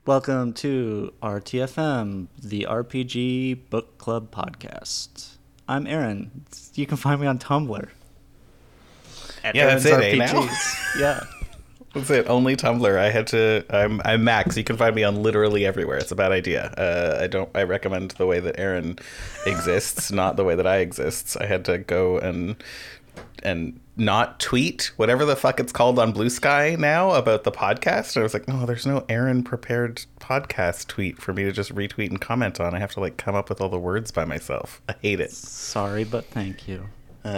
Welcome to RTFM, the RPG Book Club podcast. I'm Aaron. You can find me on Tumblr. At Yeah, that's Aaron's it, now? RPGs. Yeah. That's it. Only Tumblr. I'm Max. You can find me on literally everywhere. It's a bad idea. I recommend the way that Aaron exists, not the way that I exist. I had to go and not tweet whatever the fuck it's called on Blue Sky now about the podcast. I was like, no, there's no Aaron prepared podcast tweet for me to just retweet and comment on. I have to come up with all the words by myself. I hate it. Sorry, but thank you.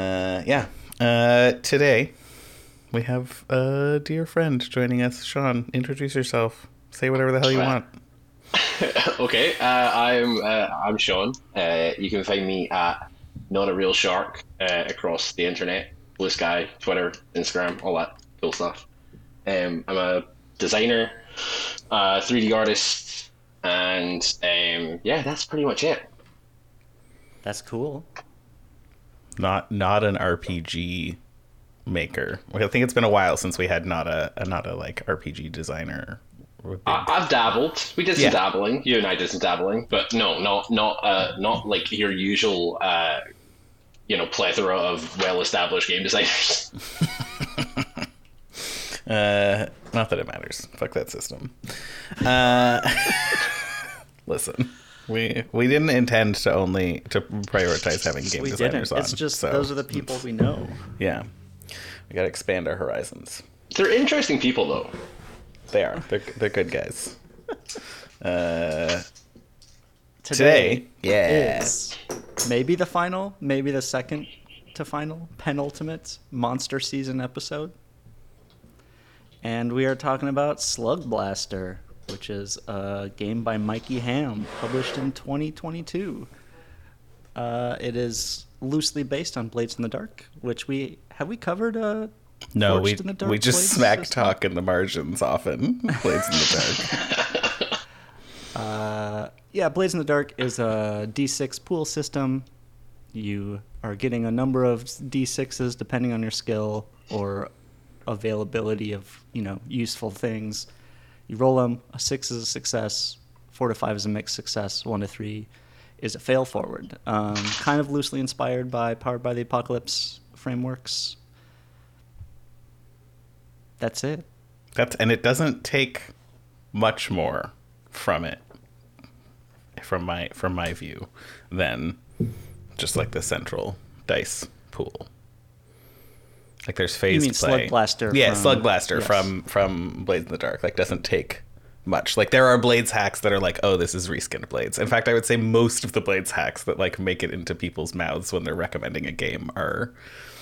Today we have a dear friend joining us. Sean, introduce yourself. Say whatever the hell you want. Okay, I'm Sean. You can find me at Not a Real Shark across the internet, Blue Sky, Twitter, Instagram, all that cool stuff. I'm a designer, 3D artist, and that's pretty much it. That's cool. Not an RPG maker. I think it's been a while since we had not a RPG designer. I've dabbled. We did some dabbling. You and I did some dabbling, but not like your usual plethora of well-established game designers. Not that it matters. Fuck that system. Listen, we didn't intend to prioritize having game designers on. It's just those are the people we know. Yeah, we got to expand our horizons. They're interesting people, though. They are. They're good guys. Today yeah, is maybe the final, maybe the second to final, penultimate Monster Season episode. And we are talking about Slug Blaster, which is a game by Mikey Ham, published in 2022. It is loosely based on Blades in the Dark, which we covered. No, Forged in the Dark we just Blades smack system? talk in the margins often. Blades in the Dark. Yeah, Blades in the Dark is a D6 pool system. You are getting a number of D6s depending on your skill or availability of, useful things. You roll them. A 6 is a success. 4 to 5 is a mixed success. 1 to 3 is a fail forward. Kind of loosely inspired by Powered by the Apocalypse frameworks. That's it. And it doesn't take much more from it, from my view, than just the central dice pool. There's phased You mean play. Slug Blaster? Yeah, Slug Blaster yes. from Blades in the Dark. Doesn't take much. There are Blades hacks that are oh, this is reskinned Blades. In fact, I would say most of the Blades hacks that make it into people's mouths when they're recommending a game are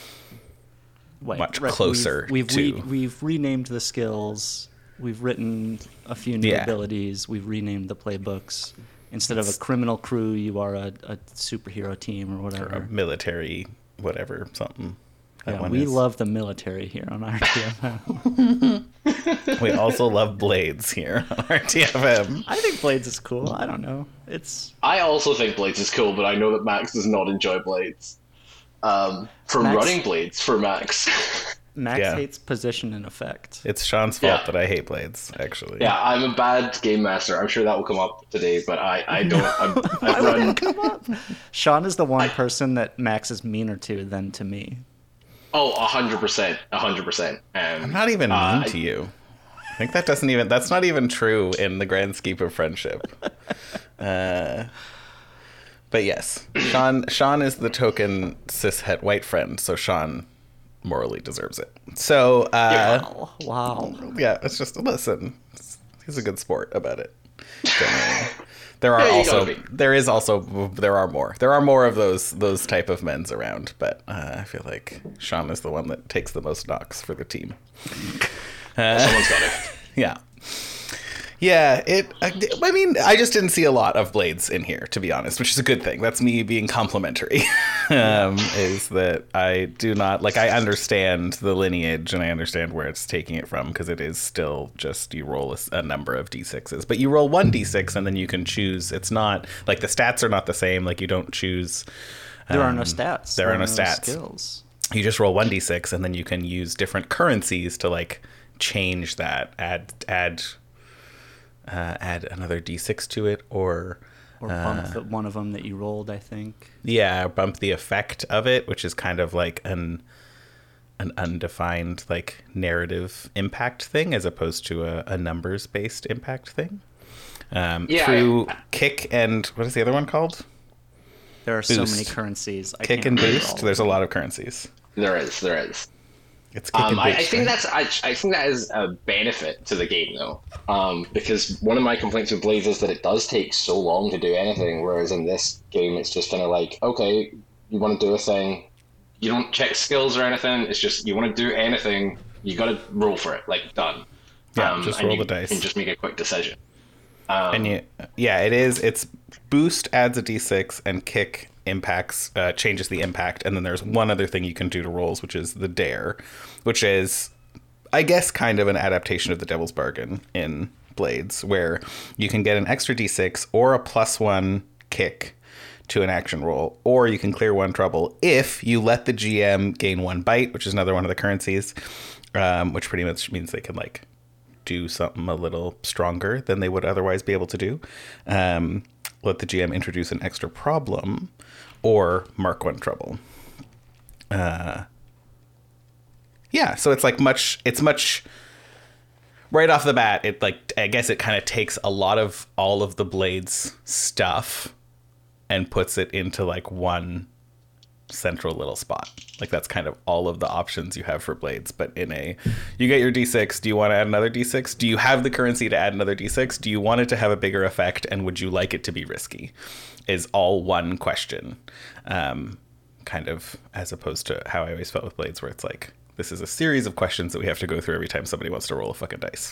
much closer to. We've renamed the skills. We've written a few new abilities. We've renamed the playbooks. Instead of a criminal crew, you are a superhero team or whatever. Or a military, whatever, something. Yeah, we love the military here on RTFM. We also love Blades here on RTFM. I think Blades is cool. I don't know. I also think Blades is cool, but I know that Max does not enjoy Blades. Running Blades for Max. Max hates position and effect. It's Sean's fault that I hate Blades, actually. Yeah, I'm a bad game master. I'm sure that will come up today, but I don't. Why would it come up? Sean is the one person that Max is meaner to than to me. Oh, 100%. 100%. I'm not even mean to you. I think that's not even true in the grand scheme of friendship. But yes, Sean is the token cishet white friend, so Sean morally deserves it. So, Wow. Yeah, it's just, listen, he's a good sport about it. There are more of those type of men's around, but I feel like Sean is the one that takes the most knocks for the team. Someone's got it. Yeah. Yeah, I just didn't see a lot of Blades in here, to be honest, which is a good thing. That's me being complimentary, is that I do not, I understand the lineage and I understand where it's taking it from, because it is still just you roll a number of D6s. But you roll one D6 and then you can choose. It's not, the stats are not the same. You don't choose. There are no stats. There are no stats. Skills. You just roll one D6 and then you can use different currencies to, change that, add add another d6 to it, or bump one of them that you rolled, I think. Yeah, bump the effect of it, which is kind of like an undefined like narrative impact thing as opposed to a numbers based impact thing. Through kick and what is the other one called? There are Boost. so many currencies. Kick and boost. There's a lot of currencies. There is. It's kick and boost. I think right? I think that is a benefit to the game though, because one of my complaints with Blades is that it does take so long to do anything, whereas in this game it's just kind of like, okay, you want to do a thing, you don't check skills or anything. It's just you want to do anything, you got to roll for it, like done. Yeah, just roll the dice and just make a quick decision. It is. It's boost adds a d6 and kick impacts changes the impact, and then there's one other thing you can do to rolls, which is the dare, which is, I guess, kind of an adaptation of the Devil's Bargain in Blades, where you can get an extra d6 or a +1 kick to an action roll, or you can clear one trouble if you let the GM gain one bite, which is another one of the currencies, which pretty much means they can like do something a little stronger than they would otherwise be able to do. Let the GM introduce an extra problem, or mark one trouble. So it's like much right off the bat. It like, I guess it kind of takes a lot of all of the Blades stuff and puts it into like one central little spot. Like that's kind of all of the options you have for Blades, but you get your d6. Do you want to add another d6? Do you have the currency to add another d6? Do you want it to have a bigger effect, and would you like it to be risky? Is all one question. Kind of as opposed to how I always felt with Blades, where it's like, this is a series of questions that we have to go through every time somebody wants to roll a fucking dice.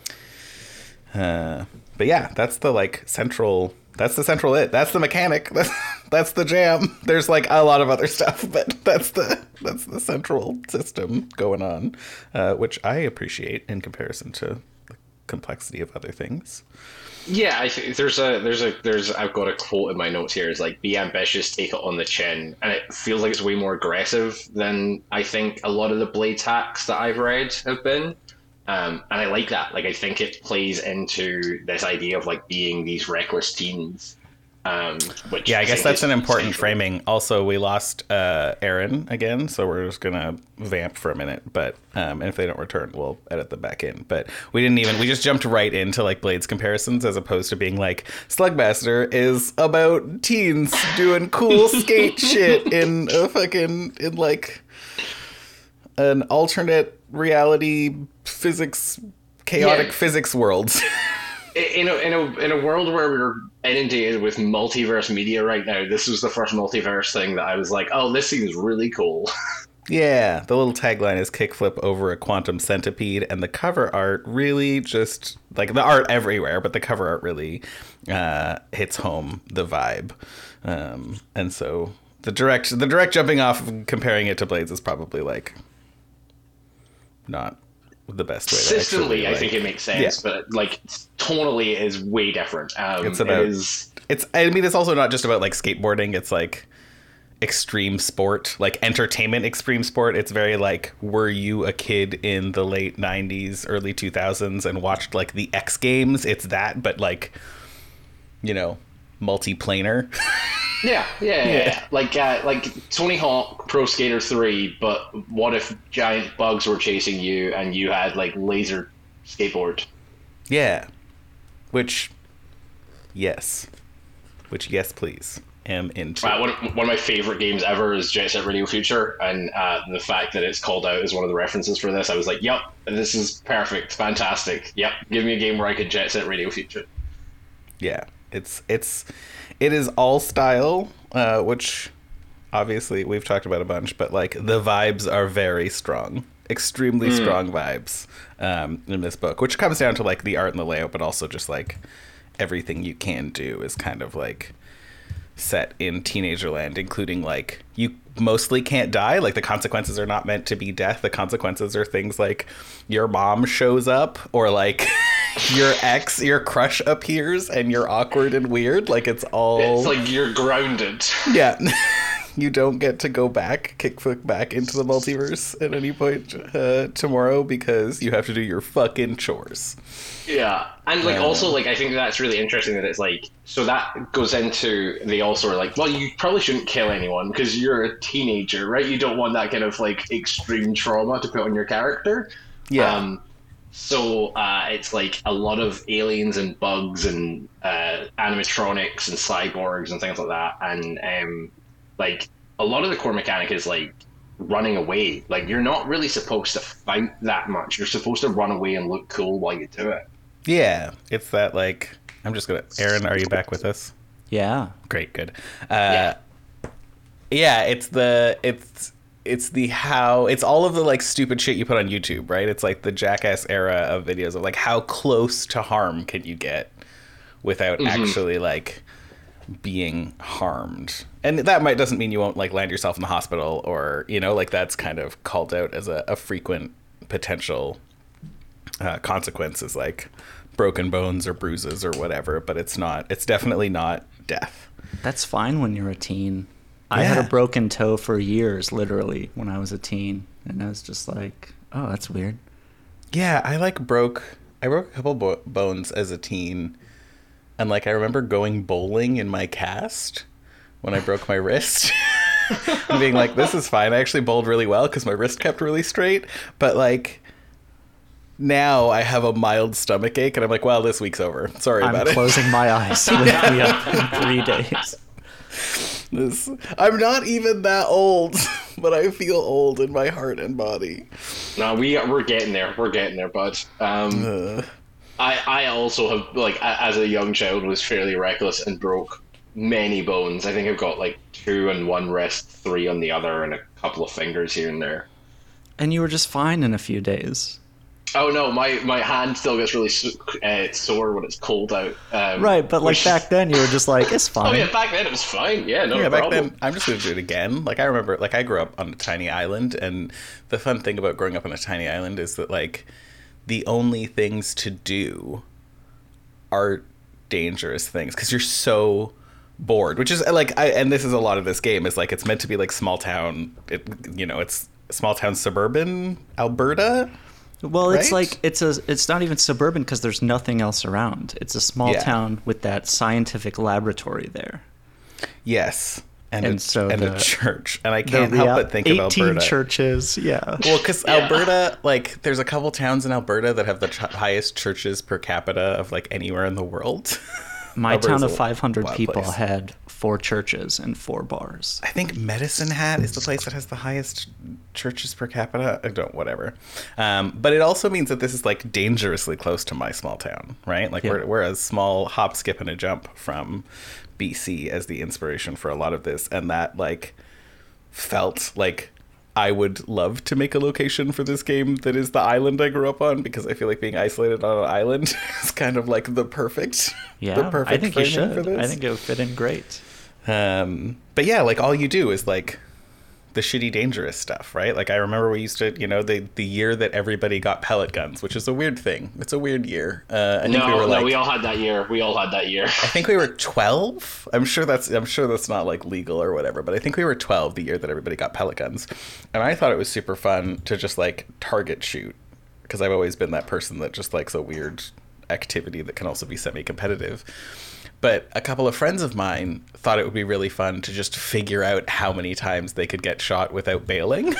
But yeah, that's the central mechanic. That's the jam. There's like a lot of other stuff, but that's the central system going on, which I appreciate in comparison to the complexity of other things. Yeah, I think I've got a quote in my notes here. It's like, be ambitious, take it on the chin. And it feels like it's way more aggressive than I think a lot of the Blades hacks that I've read have been. And I like that. Like, I think it plays into this idea of like being these reckless teens. Which I guess that's an important central. framing. Also, we lost Aaron again, so we're just gonna vamp for a minute. But and if they don't return, we'll edit them back in. But we just jumped right into like Blades comparisons, as opposed to being like, Slugmaster is about teens doing cool skate shit in like an alternate reality physics, chaotic physics worlds. In a world where we're inundated with multiverse media right now, this was the first multiverse thing that I was like, oh, this seems really cool. Yeah, the little tagline is kickflip over a quantum centipede, and the cover art really just, like, the art everywhere, but the cover art really hits home the vibe. And so the direct jumping off and comparing it to Blades is probably like not the best way. Systemly, I think it makes sense, but like tonally it is way different. It's also not just about like skateboarding. It's like extreme sport, like entertainment extreme sport. It's very like, were you a kid in the late 90s, early 2000s and watched like the X Games? It's that, but like, multiplanar. Yeah. Like Tony Hawk Pro Skater 3, but what if giant bugs were chasing you and you had like laser skateboard? Yeah. Which yes, please. Am into. One of my favorite games ever is Jet Set Radio Future, and the fact that it's called out as one of the references for this, I was like, yep, this is perfect, fantastic. Yep, give me a game where I could Jet Set Radio Future. Yeah, it is all style, which obviously we've talked about a bunch, but like the vibes are very strong, extremely strong vibes in this book, which comes down to like the art and the layout, but also just like everything you can do is kind of like set in Teenagerland, including like you mostly can't die. Like the consequences are not meant to be death. The consequences are things like your mom shows up, or like your crush appears and you're awkward and weird. Like it's like you're grounded. Yeah. you don't get to go back, kickflip back into the multiverse at any point tomorrow because you have to do your fucking chores. Yeah, and like also like I think that's really interesting that it's like so that goes into they also are like, well, you probably shouldn't kill anyone because you're a teenager, right? You don't want that kind of like extreme trauma to put on your character. Yeah. So it's like a lot of aliens and bugs and animatronics and cyborgs and things like that, and like a lot of the core mechanic is like running away. Like you're not really supposed to fight that much. You're supposed to run away and look cool while you do it. Yeah, it's that like I'm just gonna. Aaron, are you back with us? Yeah. Great, good. Yeah. Yeah, it's all of the like stupid shit you put on YouTube, right? It's like the Jackass era of videos of like how close to harm can you get without actually like being harmed. And that doesn't mean you won't like land yourself in the hospital or, you know, like that's kind of called out as a frequent potential consequences like broken bones or bruises or whatever, but it's definitely not death. That's fine when you're a teen. I had a broken toe for years, literally, when I was a teen. And I was just like, oh, that's weird. Yeah, I broke a couple bones as a teen. And like I remember going bowling in my cast when I broke my wrist. And being like, this is fine. I actually bowled really well because my wrist kept really straight. But like now I have a mild stomach ache and I'm like, well, this week's over. Sorry about it. I'm closing my eyes. Wake me up in 3 days. I'm not even that old, but I feel old in my heart and body. No, we're getting there. We're getting there, bud. I also have like as a young child was fairly reckless and broke many bones. I think I've got like 2 on one wrist, 3 on the other, and a couple of fingers here and there. And you were just fine in a few days. Oh no, my hand still gets really sore when it's cold out. Right, but like back then you were just like, it's fine. Oh yeah, back then it was fine. Yeah, no back problem. then I'm just gonna do it again. Like I remember, like I grew up on a tiny island, and the fun thing about growing up on a tiny island is that like the only things to do are dangerous things because you're so bored. Which is like and this is a lot of this game is like it's meant to be like small town. It's small town suburban Alberta. Well, it's right? like it's not even suburban because there's nothing else around. It's a small town with that scientific laboratory there. Yes, and a church, and I can't help but think of Alberta. 18 churches, yeah. Well, because Alberta, like, there's a couple towns in Alberta that have the highest churches per capita of like anywhere in the world. My Alberta's town of 500 people place. had 4 churches and 4 bars. I think Medicine Hat is the place that has the highest churches per capita. I don't, whatever. But it also means that this is like dangerously close to my small town, right? Like we're a small hop, skip, and a jump from BC as the inspiration for a lot of this, and that like felt like I would love to make a location for this game that is the island I grew up on, because I feel like being isolated on an island is kind of like the perfect I think you should. for this. I think it would fit in great. But yeah, like all you do is like the shitty dangerous stuff, right? Like I remember we used to, the year that everybody got pellet guns, which is a weird thing. It's a weird year. We all had that year. I think we were 12. I'm sure that's not like legal or whatever, but I think we were 12 the year that everybody got pellet guns. And I thought it was super fun to just like target shoot, because I've always been that person that just likes a weird activity that can also be semi-competitive. But a couple of friends of mine thought it would be really fun to just figure out how many times they could get shot without bailing.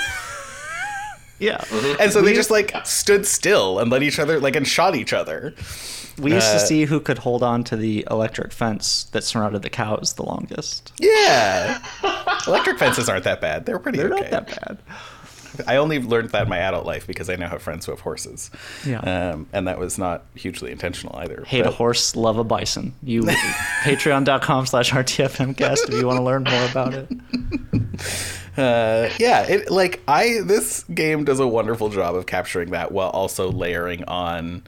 Yeah. Mm-hmm. And so they just like stood still and let each other and shot each other. We used to see who could hold on to the electric fence that surrounded the cows the longest. Yeah. Electric fences aren't that bad. They're pretty They're okay. not that bad. I only learned that in my adult life because I now have friends who have horses. Yeah. And that was not hugely intentional either. Hate a horse, love a bison. You patreon.com/RTFMcast if you want to learn more about it. This game does a wonderful job of capturing that while also layering on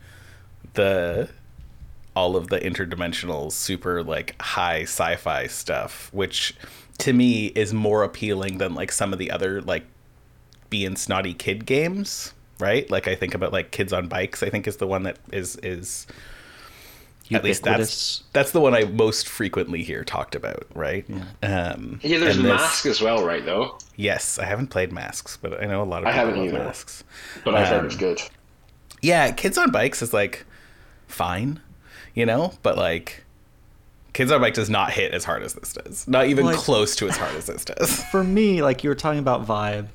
all of the interdimensional super like high sci-fi stuff, which to me is more appealing than like some of the other like being snotty kid games, right? Like I think about like Kids on Bikes, I think is the one that is At least that's the one I most frequently hear talked about, right? Yeah. Yeah, there's Mask as well, right, though? Yes, I haven't played Masks, but I know a lot of I people haven't love either. Masks. But I've heard it's good. Yeah, Kids on Bikes is, like, fine, you know? But, like, Kids on Bike does not hit as hard as this does. Not even Like, close to as hard as this does. For me, like you were talking about vibe,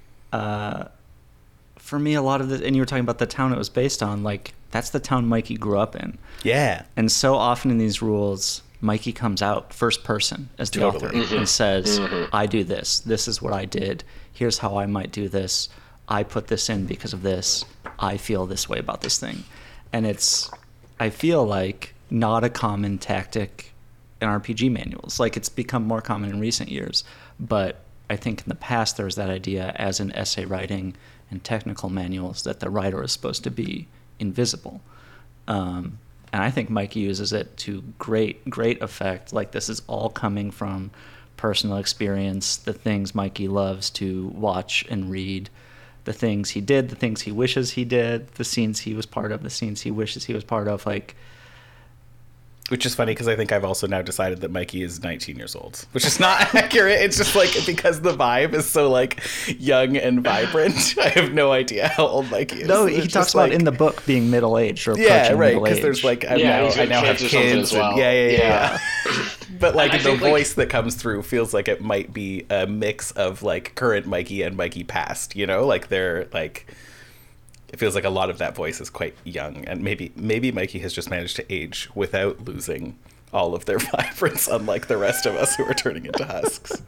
for me, a lot of the, and you were talking about the town it was based on, like, that's the town Mikey grew up in. Yeah. And so often in these rules, Mikey comes out first person as the author and says, I do this. This is what I did. Here's how I might do this. I put this in because of this. I feel this way about this thing. And it's, I feel like, not a common tactic in RPG manuals. Like, it's become more common in recent years. But I think in the past there was that idea, as in essay writing and technical manuals, that the writer is supposed to be invisible. And I think Mikey uses it to great effect. Like, this is all coming from personal experience, the things Mikey loves to watch and read, the things he did, the things he wishes he did, the scenes he was part of, the scenes he wishes he was part of. Like, which is funny because I think I've also now decided that Mikey is 19 years old, which is not accurate. It's just like, because the vibe is so like young and vibrant, I have no idea how old Mikey is. No, he talks about in the book being middle-aged or approaching middle-age. Yeah, right, because there's like, I now have kids. Well. Yeah. But like the voice like, that comes through feels like it might be a mix of like current Mikey and Mikey past, you know? Like they're like, it feels like a lot of that voice is quite young, and maybe Mikey has just managed to age without losing all of their vibrance, unlike the rest of us who are turning into husks.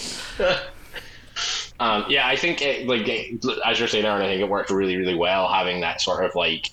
Yeah, I think as you're saying, Aaron, I think it worked really, really well having that sort of like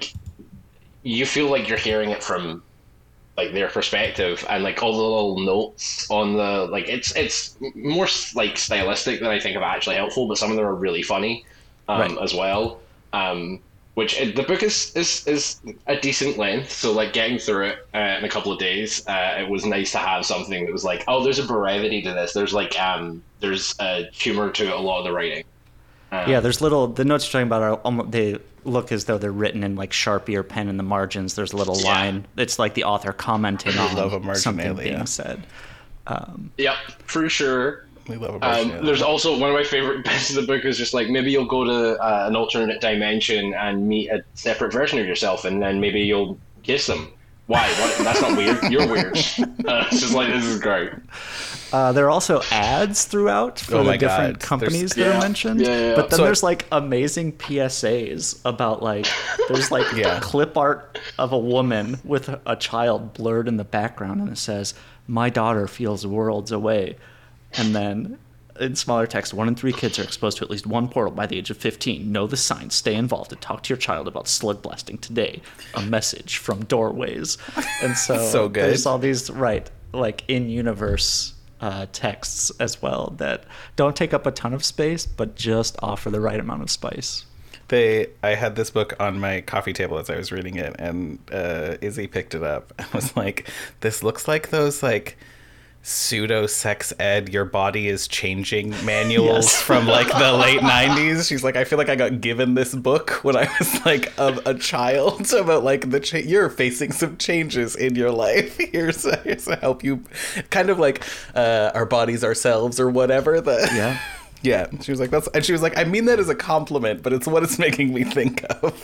you feel like you're hearing it from like their perspective, and like all the little notes on the like it's more like stylistic than I think of actually helpful, but some of them are really funny as well. Which the book is a decent length, so like getting through it in a couple of days, it was nice to have something that was like, oh, there's a brevity to this. There's like there's a humor to a lot of the writing. Yeah, there's the notes you're talking about are almost, they look as though they're written in like Sharpie or pen in the margins. There's a little line. It's like the author commenting on something being said. Yep, for sure. We love a there's also one of my favorite bits of the book is just like, maybe you'll go to an alternate dimension and meet a separate version of yourself, and then maybe you'll kiss them. Why? What? That's not weird. You're weird. It's just like, this is great. There are also ads throughout for the different companies that are mentioned. Yeah. But then there's like amazing PSAs about like, there's like clip art of a woman with a child blurred in the background, and it says, "My daughter feels worlds away." And then in smaller text, 1 in 3 kids are exposed to at least one portal by the age of 15. Know the signs, stay involved, and talk to your child about slug blasting today. A message from Doorways. And so good. There's all these, like in-universe texts as well that don't take up a ton of space, but just offer the right amount of spice. I had this book on my coffee table as I was reading it, and Izzy picked it up and was like, this looks like those, like, pseudo sex ed your body is changing manuals from like the late 90s. She's like, I feel like I got given this book when I was like a child about like you're facing some changes in your life. Here's to help you, kind of like our bodies ourselves or whatever. Yeah, she was like, I mean that as a compliment, but it's what it's making me think of.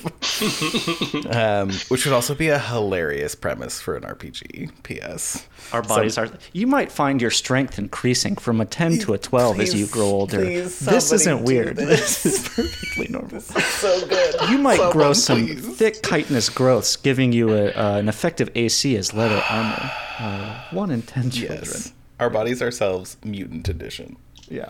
Which would also be a hilarious premise for an RPG. P.S. Our bodies are. You might find your strength increasing from a 10 to a 12 as you grow older. This isn't weird. This is perfectly normal. This is so good. You might grow some thick chitinous growths, giving you an effective AC as leather armor. 1 in 10 children. Yes. Our bodies ourselves, mutant edition. Yeah.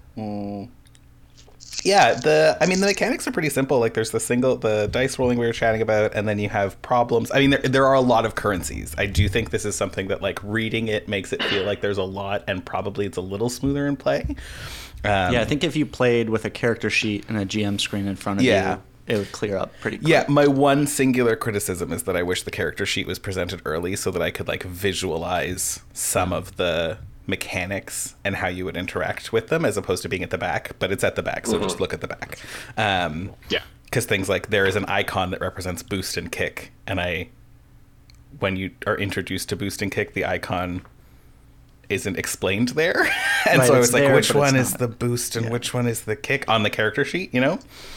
Yeah, the mechanics are pretty simple. Like, there's the dice rolling we were chatting about, and then you have problems. I mean, there are a lot of currencies. I do think this is something that, like, reading it makes it feel like there's a lot, and probably it's a little smoother in play. I think if you played with a character sheet and a GM screen in front of you, it would clear up pretty quick. Yeah, my one singular criticism is that I wish the character sheet was presented early so that I could, like, visualize some of the mechanics and how you would interact with them, as opposed to being at the back. But it's at the back, so just look at the back. Because things like, there is an icon that represents boost and kick, and I when you are introduced to boost and kick, the icon isn't explained there. And Right, so I it's was like, there, which but it's one is not. the boost and Yeah. which one is the kick on the character sheet, you know?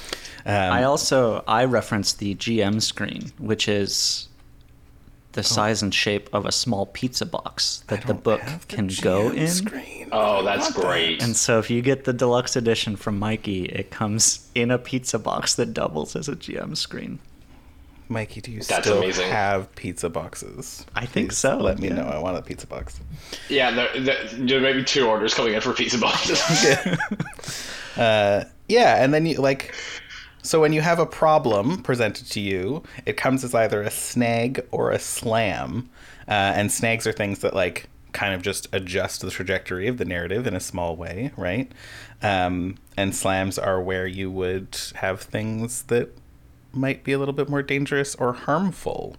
I referenced the GM screen, which is the size and shape of a small pizza box that the don't book have the can go GM in. screen. Oh, I that's want that. great. And so if you get the deluxe edition from Mikey, it comes in a pizza box that doubles as a GM screen. Mikey, do you That's still amazing. have pizza boxes? I think Please so, Let me yeah. know. I want a pizza box. Yeah, there may be 2 orders coming in for pizza boxes. Yeah, and then you like, so when you have a problem presented to you, it comes as either a snag or a slam, and snags are things that like kind of just adjust the trajectory of the narrative in a small way, right? And slams are where you would have things that might be a little bit more dangerous or harmful,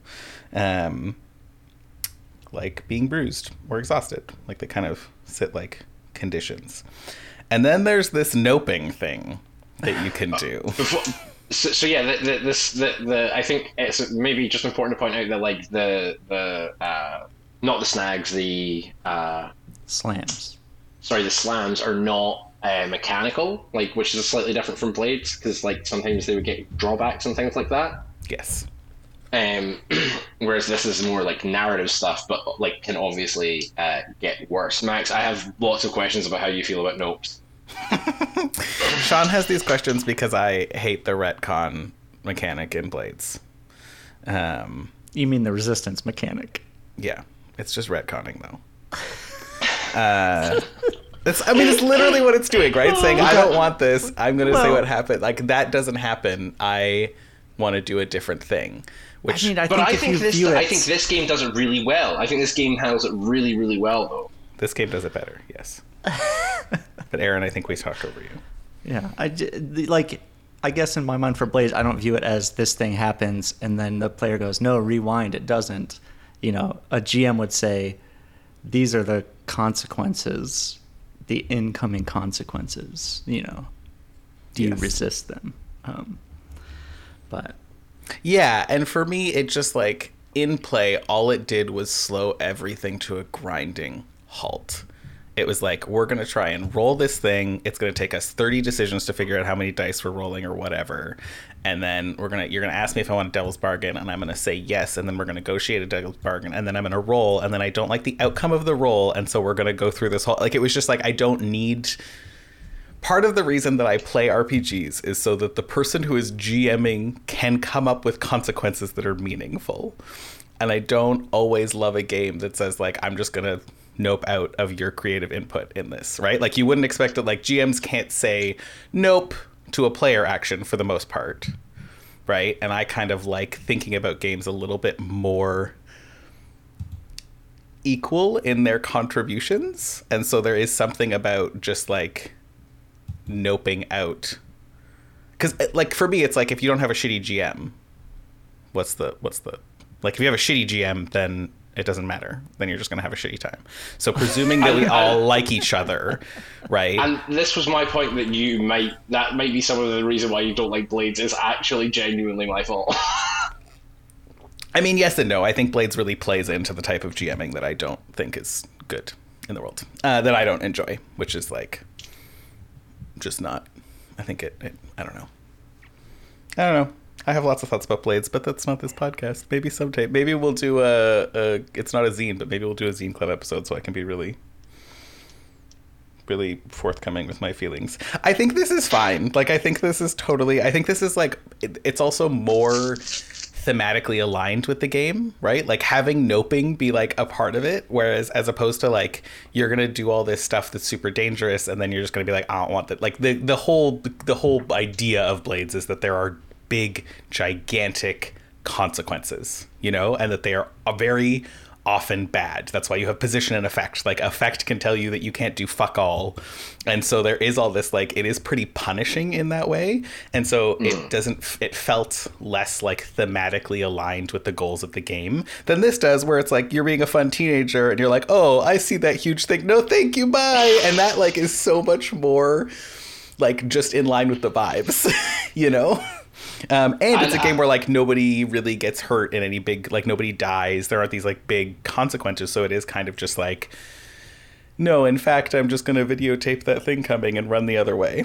like being bruised or exhausted, like they kind of sit like conditions. And then there's this noping thing that you can do. So yeah, I think it's maybe just important to point out that like the not the snags, the Slams. the slams are not mechanical, like, which is slightly different from blades, because like sometimes they would get drawbacks and things like that. Yes. Whereas this is more like narrative stuff, but like can obviously get worse. Max, I have lots of questions about how you feel about nopes. Sean has these questions because I hate the retcon mechanic in Blades. You mean the resistance mechanic? Yeah, it's just retconning though. It's literally what it's doing, right? Saying, I don't want this. I'm going to say Well- what happened. Like, that doesn't happen. I want to do a different thing. Which, I mean, But I if think you this view it, I think this game does it really well. I think this game handles it really, really well, though. this game does it better, yes. But Aaron, I think we talked over you. yeah, I guess in my mind for Blaze, I don't view it as this thing happens and then the player goes, no, rewind, it doesn't. You know, a GM would say, these are the consequences, the incoming consequences, you know. Do you Yes. resist them? But Yeah, and for me, it just like in play, all it did was slow everything to a grinding halt. It was like, we're going to try and roll this thing. It's going to take us 30 decisions to figure out how many dice we're rolling or whatever. And then you're going to ask me if I want a devil's bargain, and I'm going to say yes, and then we're going to negotiate a devil's bargain, and then I'm going to roll, and then I don't like the outcome of the roll, and so we're going to go through this whole, like, it was just like, I don't need. Part of the reason that I play RPGs is so that the person who is GMing can come up with consequences that are meaningful. And I don't always love a game that says, like, I'm just going to nope out of your creative input in this, right? Like, you wouldn't expect that, like, GMs can't say nope to a player action for the most part, right? And I kind of like thinking about games a little bit more equal in their contributions. And so there is something about just, like, noping out, because like for me it's like, if you don't have a shitty GM, what's the like, if you have a shitty GM, then it doesn't matter, then you're just gonna have a shitty time. So presuming that we all like each other, right? And this was my point, that that might be some of the reason why you don't like Blades is actually genuinely my fault. I mean, yes and no. I think Blades really plays into the type of GMing that I don't think is good in the world, that I don't enjoy, which is like just not. I think it I don't know. I have lots of thoughts about Blades, but that's not this podcast. Maybe someday. Maybe we'll do it's not a zine, but maybe we'll do a Zine Club episode so I can be really, really forthcoming with my feelings. I think this is fine. Like, I think this is totally, I think this is like, it's also more thematically aligned with the game, right? Like, having noping be like a part of it, whereas as opposed to like, you're gonna do all this stuff that's super dangerous and then you're just gonna be like, I don't want that. Like, the whole idea of Blades is that there are big, gigantic consequences, you know, and that they are very often bad. That's why you have position and effect. Like, effect can tell you that you can't do fuck all, and so there is all this, like, it is pretty punishing in that way, and so it felt less like thematically aligned with the goals of the game than this does, where it's like, you're being a fun teenager and you're like, oh, I see that huge thing, no thank you, bye, and that, like, is so much more like just in line with the vibes. You know? And it's a game where like nobody really gets hurt in any big, like nobody dies. There aren't these like big consequences. So it is kind of just like, no, in fact, I'm just going to videotape that thing coming and run the other way.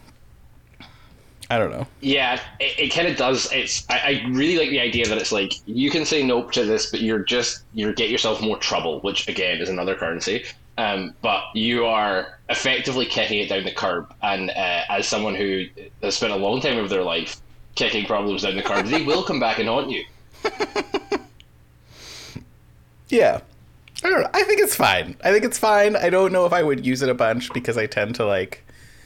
I don't know. Yeah, it kind of does. I really like the idea that it's like you can say nope to this, but you're get yourself more trouble, which again is another currency. But you are effectively kicking it down the curb, and as someone who has spent a long time of their life kicking problems down the curb, they will come back and haunt you. Yeah. I don't know. I think it's fine. I don't know if I would use it a bunch because I tend to like,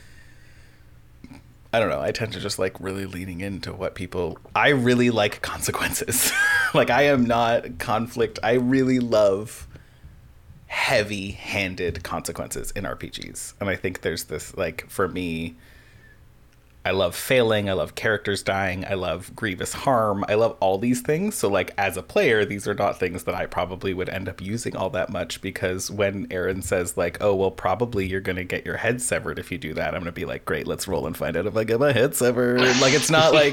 I don't know. I tend to just like really leaning into what people, I really like consequences. Like I am not conflict. I really love heavy-handed consequences in RPGs. And I think there's this, like, for me, I love failing, I love characters dying, I love grievous harm, I love all these things. So, like, as a player, these are not things that I probably would end up using all that much, because when Aaron says, like, oh, well, probably you're going to get your head severed if you do that, I'm going to be like, great, let's roll and find out if I get my head severed. Like, it's not like...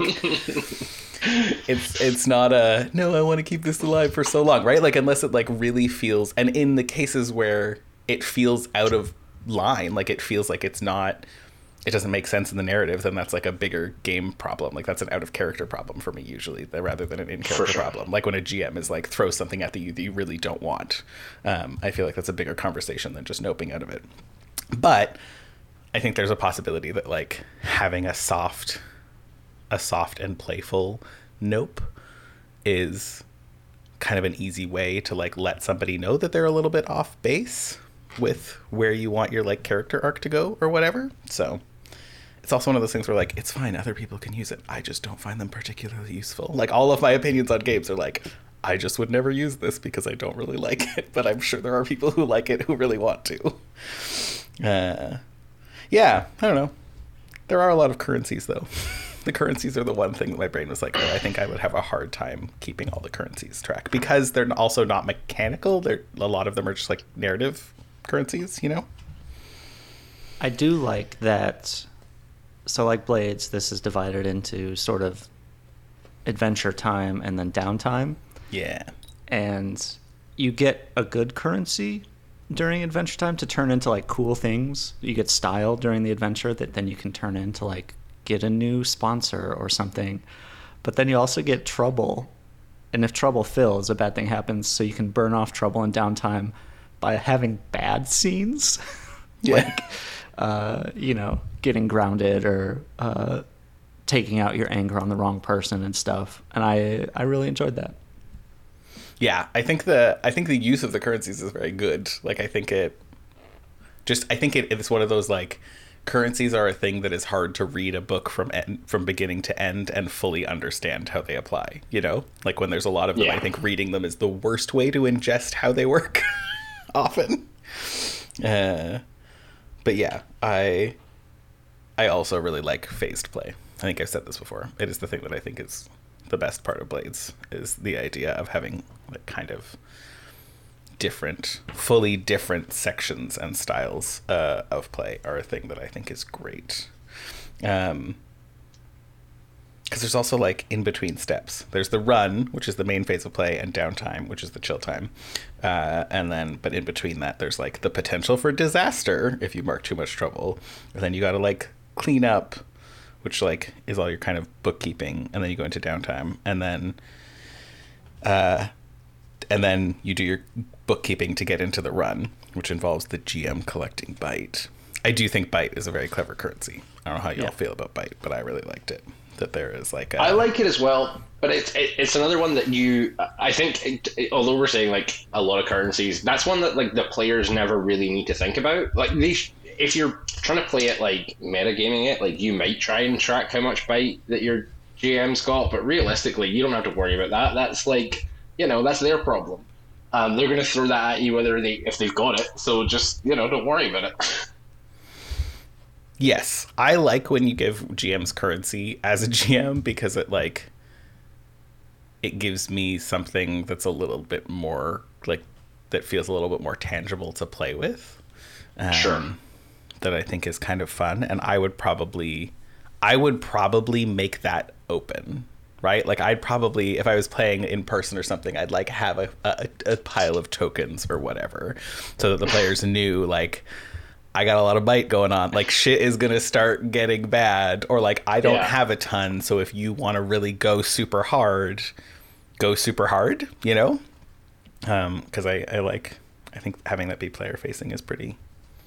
It's not a no, I want to keep this alive for so long, right? Like unless it like really feels, and in the cases where it feels out of line, like it feels like it doesn't make sense in the narrative, then that's like a bigger game problem. Like that's an out of character problem for me usually, rather than an in character problem. Like when a GM is like throws something at you that you really don't want. I feel like that's a bigger conversation than just noping out of it. But I think there's a possibility that like having a soft and playful nope is kind of an easy way to like let somebody know that they're a little bit off base with where you want your like character arc to go or whatever. So it's also one of those things where like it's fine, other people can use it, I just don't find them particularly useful. Like all of my opinions on games are like, I just would never use this because I don't really like it, but I'm sure there are people who like it who really want to. Yeah, I don't know. There are a lot of currencies though. The currencies are the one thing that my brain was like, oh, I think I would have a hard time keeping all the currencies track, because they're also not mechanical. A lot of them are just like narrative currencies, you know? I do like that. So like Blades, this is divided into sort of adventure time and then downtime. Yeah. And you get a good currency during adventure time to turn into like cool things. You get style during the adventure that then you can turn into like get a new sponsor or something. But then you also get trouble, and if trouble fills, a bad thing happens, so you can burn off trouble in downtime by having bad scenes. Yeah. Like getting grounded or taking out your anger on the wrong person and stuff. And I really enjoyed that. Yeah, I think the use of the currencies is very good. Like I think it's one of those like currencies are a thing that is hard to read a book from beginning to end and fully understand how they apply, you know? Like when there's a lot of them, yeah. I think reading them is the worst way to ingest how they work often. But yeah, I also really like phased play. I think I've said this before. It is the thing that I think is the best part of Blades, is the idea of having like kind of fully different sections and styles of play are a thing that I think is great. Because there's also like in between steps. There's the run, which is the main phase of play, and downtime, which is the chill time. But in between that, there's like the potential for disaster if you mark too much trouble. And then you got to like clean up, which like is all your kind of bookkeeping. And then you go into downtime, and then you do your bookkeeping to get into the run, which involves the GM collecting byte. I do think byte is a very clever currency. I don't know how y'all feel about byte, but I really liked it. That there is like I like it as well, but it's another one that I think, although we're saying like a lot of currencies, that's one that like the players never really need to think about. Like if you're trying to play it like metagaming it, like you might try and track how much byte that your GM's got, but realistically, you don't have to worry about that. That's like, that's their problem. They're going to throw that at you if they've got it. So just, don't worry about it. Yes. I like when you give GMs currency as a GM, because it gives me something that's a little bit more like, that feels a little bit more tangible to play with. Sure. That I think is kind of fun. And I I would probably make that open, right? Like I'd probably, if I was playing in person or something, I'd like have a pile of tokens or whatever, so that the players knew like I got a lot of bite going on. Like shit is gonna start getting bad, or like I don't have a ton. So if you want to really go super hard, you know? Because I think having that be player facing is pretty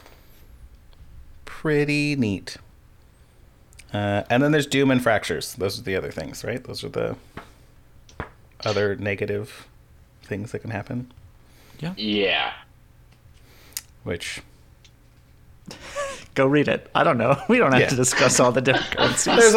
neat. And then there's Doom and Fractures. Those are the other things, right? Those are the other negative things that can happen. Yeah. Which... Go read it. I don't know. We don't have to discuss all the different currencies. There's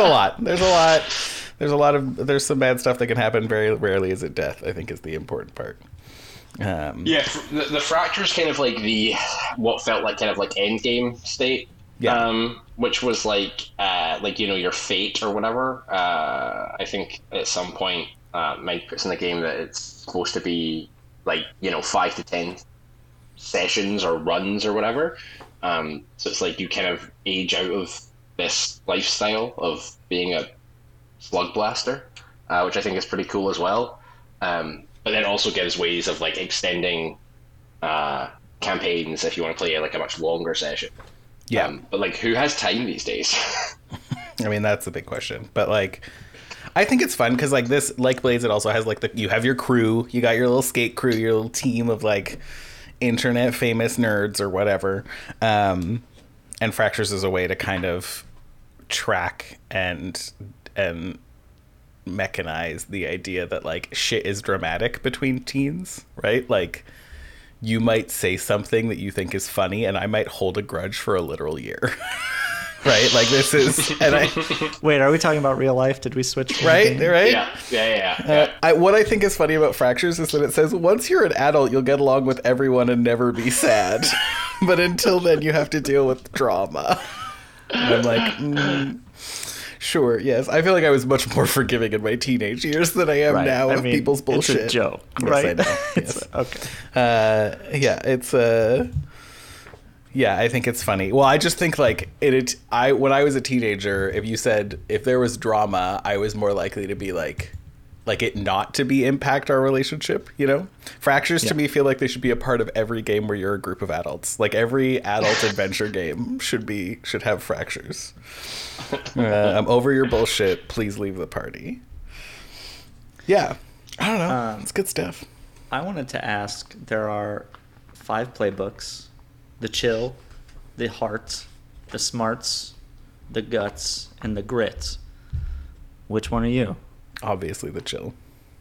some bad stuff that can happen. Very rarely is it death, I think, is the important part. The Fracture's kind of like what felt like kind of like end game state. Which was like your fate or whatever. I think at some point Mike puts in the game that it's supposed to be like 5 to 10 sessions or runs or whatever. So it's like you kind of age out of this lifestyle of being a slug blaster, which I think is pretty cool as well. But then also gives ways of like extending campaigns if you want to play like a much longer session. But like, who has time these days? I mean, that's the big question. But like, I think it's fun because like this, like Blades, it also has like you have your crew, you got your little skate crew, your little team of like internet famous nerds or whatever. And Fractures is a way to kind of track and mechanize the idea that like shit is dramatic between teens, right? Like, you might say something that you think is funny, and I might hold a grudge for a literal year. Right? Like this is... Wait, are we talking about real life? Did we switch? Right? Yeah. What I think is funny about Fractures is that it says, once you're an adult, you'll get along with everyone and never be sad. But until then, you have to deal with drama. And I'm like... Sure, yes. I feel like I was much more forgiving in my teenage years than I am now of people's bullshit. It's a joke, yes, right? I know. Yes. Okay. I think it's funny. Well, I just think like when I was a teenager, if there was drama, I was more likely to be like it not to be impact our relationship, you know? Fractures to me feel like they should be a part of every game where you're a group of adults. Like every adult adventure game should have Fractures. I'm over your bullshit. Please leave the party. Yeah. I don't know. It's good stuff. I wanted to ask, there are 5 playbooks: the chill, the heart, the smarts, the guts, and the grit. Which one are you? Obviously the chill.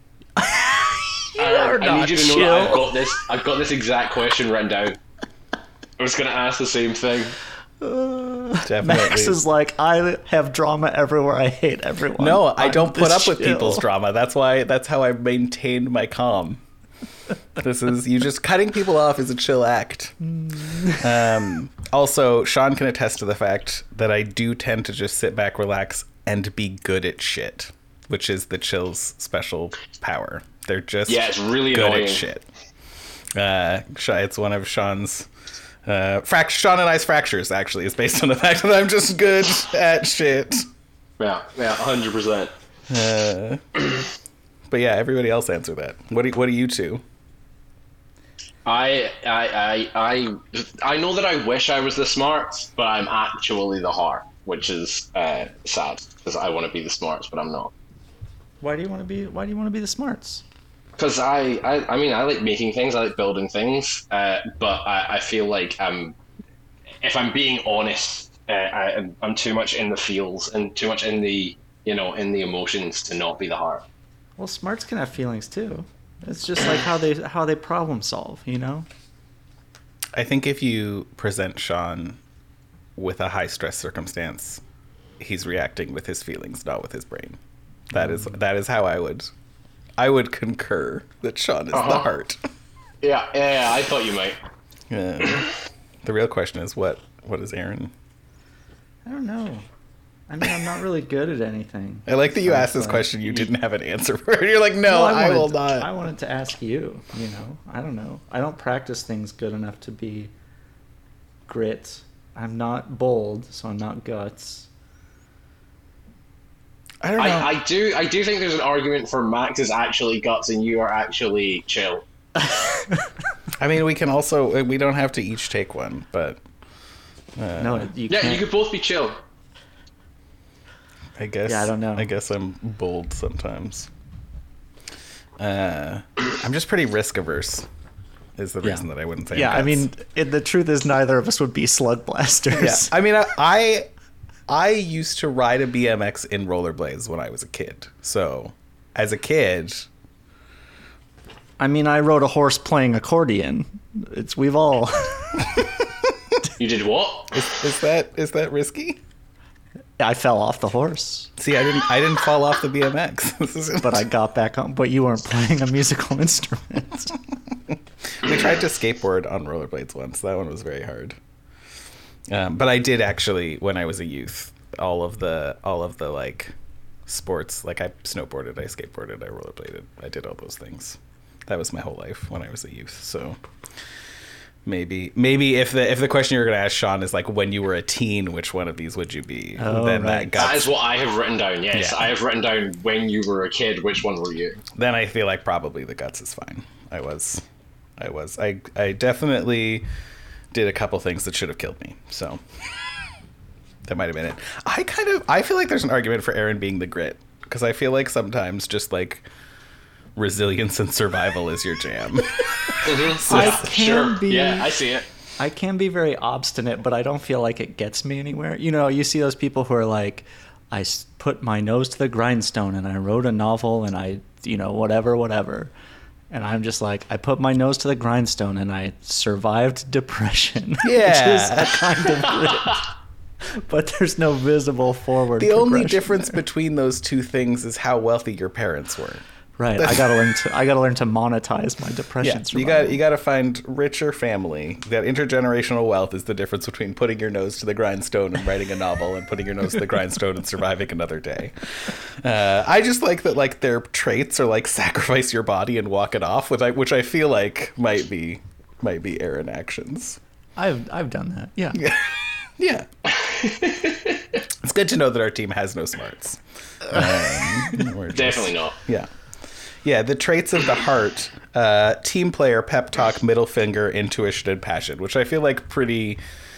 I need you to know that I've got this exact question written down. I was going to ask the same thing. Definitely. Max is like, I have drama everywhere. I hate everyone. No, I don't put up with people's drama. That's how I maintained my calm. This is, you just cutting people off is a chill act. Also, Sean can attest to the fact that I do tend to just sit back, relax, and be good at shit, which is the chill's special power. They're just it's really good annoying. at shit. It's one of Sean's Sean and I's Fractures actually is based on the fact that I'm just good at shit. Yeah, 100%. But yeah, everybody else answer that. What do you two? I know that I wish I was the smarts, but I'm actually the heart, which is sad because I want to be the smarts, but I'm not. Why do you want to be the smarts? Because I like making things, I like building things, but I feel like if I'm being honest, I'm too much in the feels and too much in the emotions to not be the heart. Well, smarts can have feelings too. It's just like how they problem solve, you know? I think if you present Sean with a high stress circumstance, he's reacting with his feelings, not with his brain. That is how I would concur that Sean is the heart. Yeah, I thought you might. The real question is what is Aaron? I don't know. I mean, I'm not really good at anything. I like that you asked this question. You didn't have an answer for it. You're like, no, I will not. I wanted to ask you, I don't know. I don't practice things good enough to be grit. I'm not bold, so I'm not guts. I don't know. I do think there's an argument for Max is actually guts and you are actually chill. I mean, we don't have to each take one, but No, you Yeah, can't. you could both be chill. I guess. Yeah, I don't know. I guess I'm bold sometimes. I'm just pretty risk averse. Is the reason that I wouldn't say. Yeah, I guts. mean, the truth is neither of us would be slug blasters. Yeah, I mean, I used to ride a BMX in rollerblades when I was a kid. So, as a kid, I mean, I rode a horse playing accordion. We've all. You did what? is that risky? I fell off the horse, See, I didn't fall off the BMX. but I got back on. But you weren't playing a musical instrument. We tried to skateboard on rollerblades once. That one was very hard. But I did actually, when I was a youth, all of the like sports, like I snowboarded, I skateboarded, I rollerbladed, I did all those things. That was my whole life when I was a youth. So maybe if the question you're going to ask Sean is like when you were a teen, which one of these would you be? Oh, then right. That is what I have written down. Yes, Yeah. I have written down when you were a kid. Which one were you? Then I feel like probably the guts is fine. I definitely did a couple things that should have killed me. So that might have been it. I feel like there's an argument for Aaron being the grit, because I feel like sometimes just like resilience and survival is your jam. I can be. Yeah, I see it. I can be very obstinate, but I don't feel like it gets me anywhere. You know, you see those people who are like, put my nose to the grindstone and I wrote a novel and I, whatever. And I'm just like, I put my nose to the grindstone and I survived depression. Yeah. Which is a kind of grit. But there's no visible forward The only progression difference there. between those two things is how wealthy your parents were. Right. I gotta learn to monetize my depression. Yeah, survival. you got to find richer family. That intergenerational wealth is the difference between putting your nose to the grindstone and writing a novel, and putting your nose to the grindstone and surviving another day. I just like that, like their traits are like sacrifice your body and walk it off, which I feel like might be Aaron actions. I've done that. Yeah. Yeah. It's good to know that our team has no smarts. We're just- Definitely not. Yeah. Yeah, the traits of the heart, team player, pep talk, middle finger, intuition, and passion, which I feel like pretty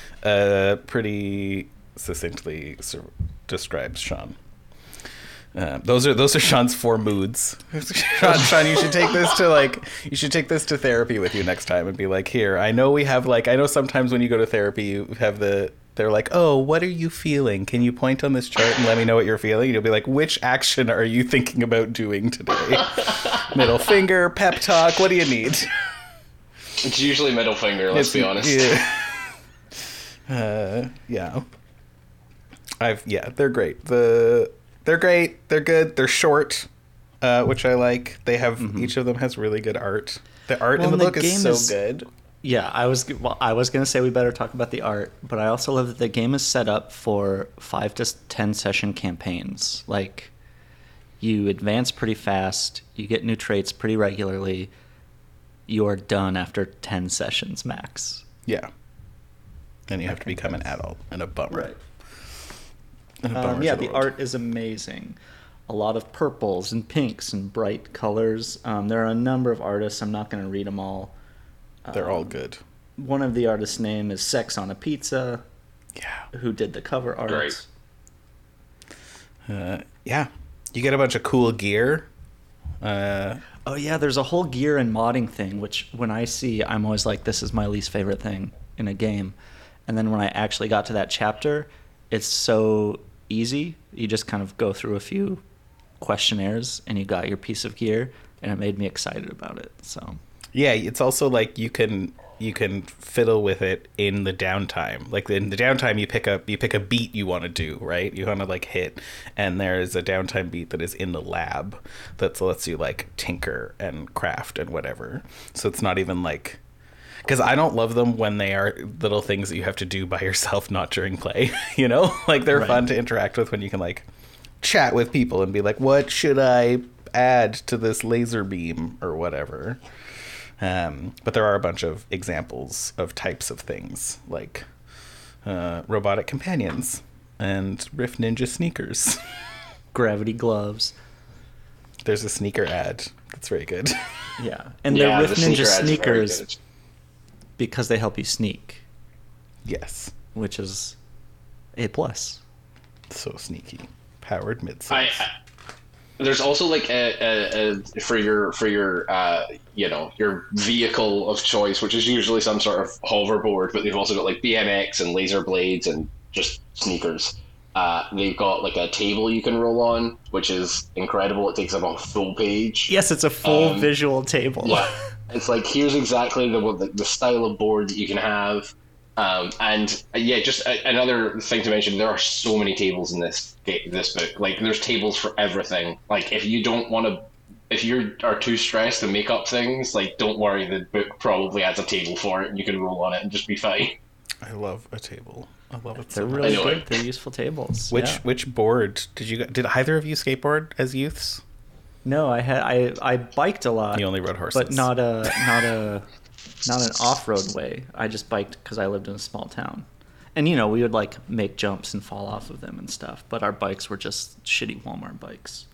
succinctly describes Sean. Those are Sean's 4 moods. Sean, you should take this to therapy with you next time and be like, here, I know sometimes when you go to therapy, you have they're like, oh, what are you feeling? Can you point on this chart and let me know what you're feeling? You'll be like, which action are you thinking about doing today? Middle finger, pep talk, what do you need? It's usually middle finger. Let's be honest. Yeah. They're great. They're great. They're good. They're short, which I like. They have each of them has really good art. The art in the book is so good. Yeah, I was going to say we better talk about the art, but I also love that the game is set up for 5 to 10 session campaigns. Like, you advance pretty fast, you get new traits pretty regularly, you're done after 10 sessions max. Yeah. And you have to become an adult and a bummer. Right. And a bummer Yeah, to the the world. art is amazing. A lot of purples and pinks and bright colors. There are a number of artists. I'm not going to read them all. They're all good. One of the artists' name is Sex on a Pizza, Yeah. who did the cover art. Great. Yeah. You get a bunch of cool gear. Oh yeah, there's a whole gear and modding thing, which when I see, I'm always like, this is my least favorite thing in a game. And then when I actually got to that chapter, it's so easy. You just kind of go through a few questionnaires and you got your piece of gear, and it made me excited about it. So Yeah, it's also like you can fiddle with it in the downtime. Like in the downtime, you pick a beat you want to do, right? You want to like hit, and there's a downtime beat that is in the lab that lets you like tinker and craft and whatever. So it's not even like, because I don't love them when they are little things that you have to do by yourself, not during play. You know, like they're Right. fun to interact with when you can like chat with people and be like, what should I add to this laser beam or whatever. But there are a bunch of examples of types of things like robotic companions and Rift Ninja sneakers. gravity gloves. There's a sneaker ad. That's very good. Yeah, and they're Rift the Ninja sneaker ads are very sneakers good. because they help you sneak, Yes. which is a plus. So sneaky. Powered midsoles. There's also like a for your your vehicle of choice, which is usually some sort of hoverboard, but they've also got like BMX and laser blades and just sneakers. They've got like a table you can roll on, which is incredible. It takes up a full page. Yes, it's a full visual table. Yeah, it's like here's exactly the style of board that you can have. Another thing to mention: there are so many tables in this book. Like, there's tables for everything. Like, if you are too stressed to make up things, like, don't worry. The book probably has a table for it, and you can roll on it and just be fine. I love a table. I love it. They're So much. really Anyway. good. They're useful tables. Which Yeah. which board did either of you skateboard as youths? No, I biked a lot. You only rode horses. but not an off-road way. I just biked because I lived in a small town, and we would like make jumps and fall off of them and stuff. But our bikes were just shitty Walmart bikes.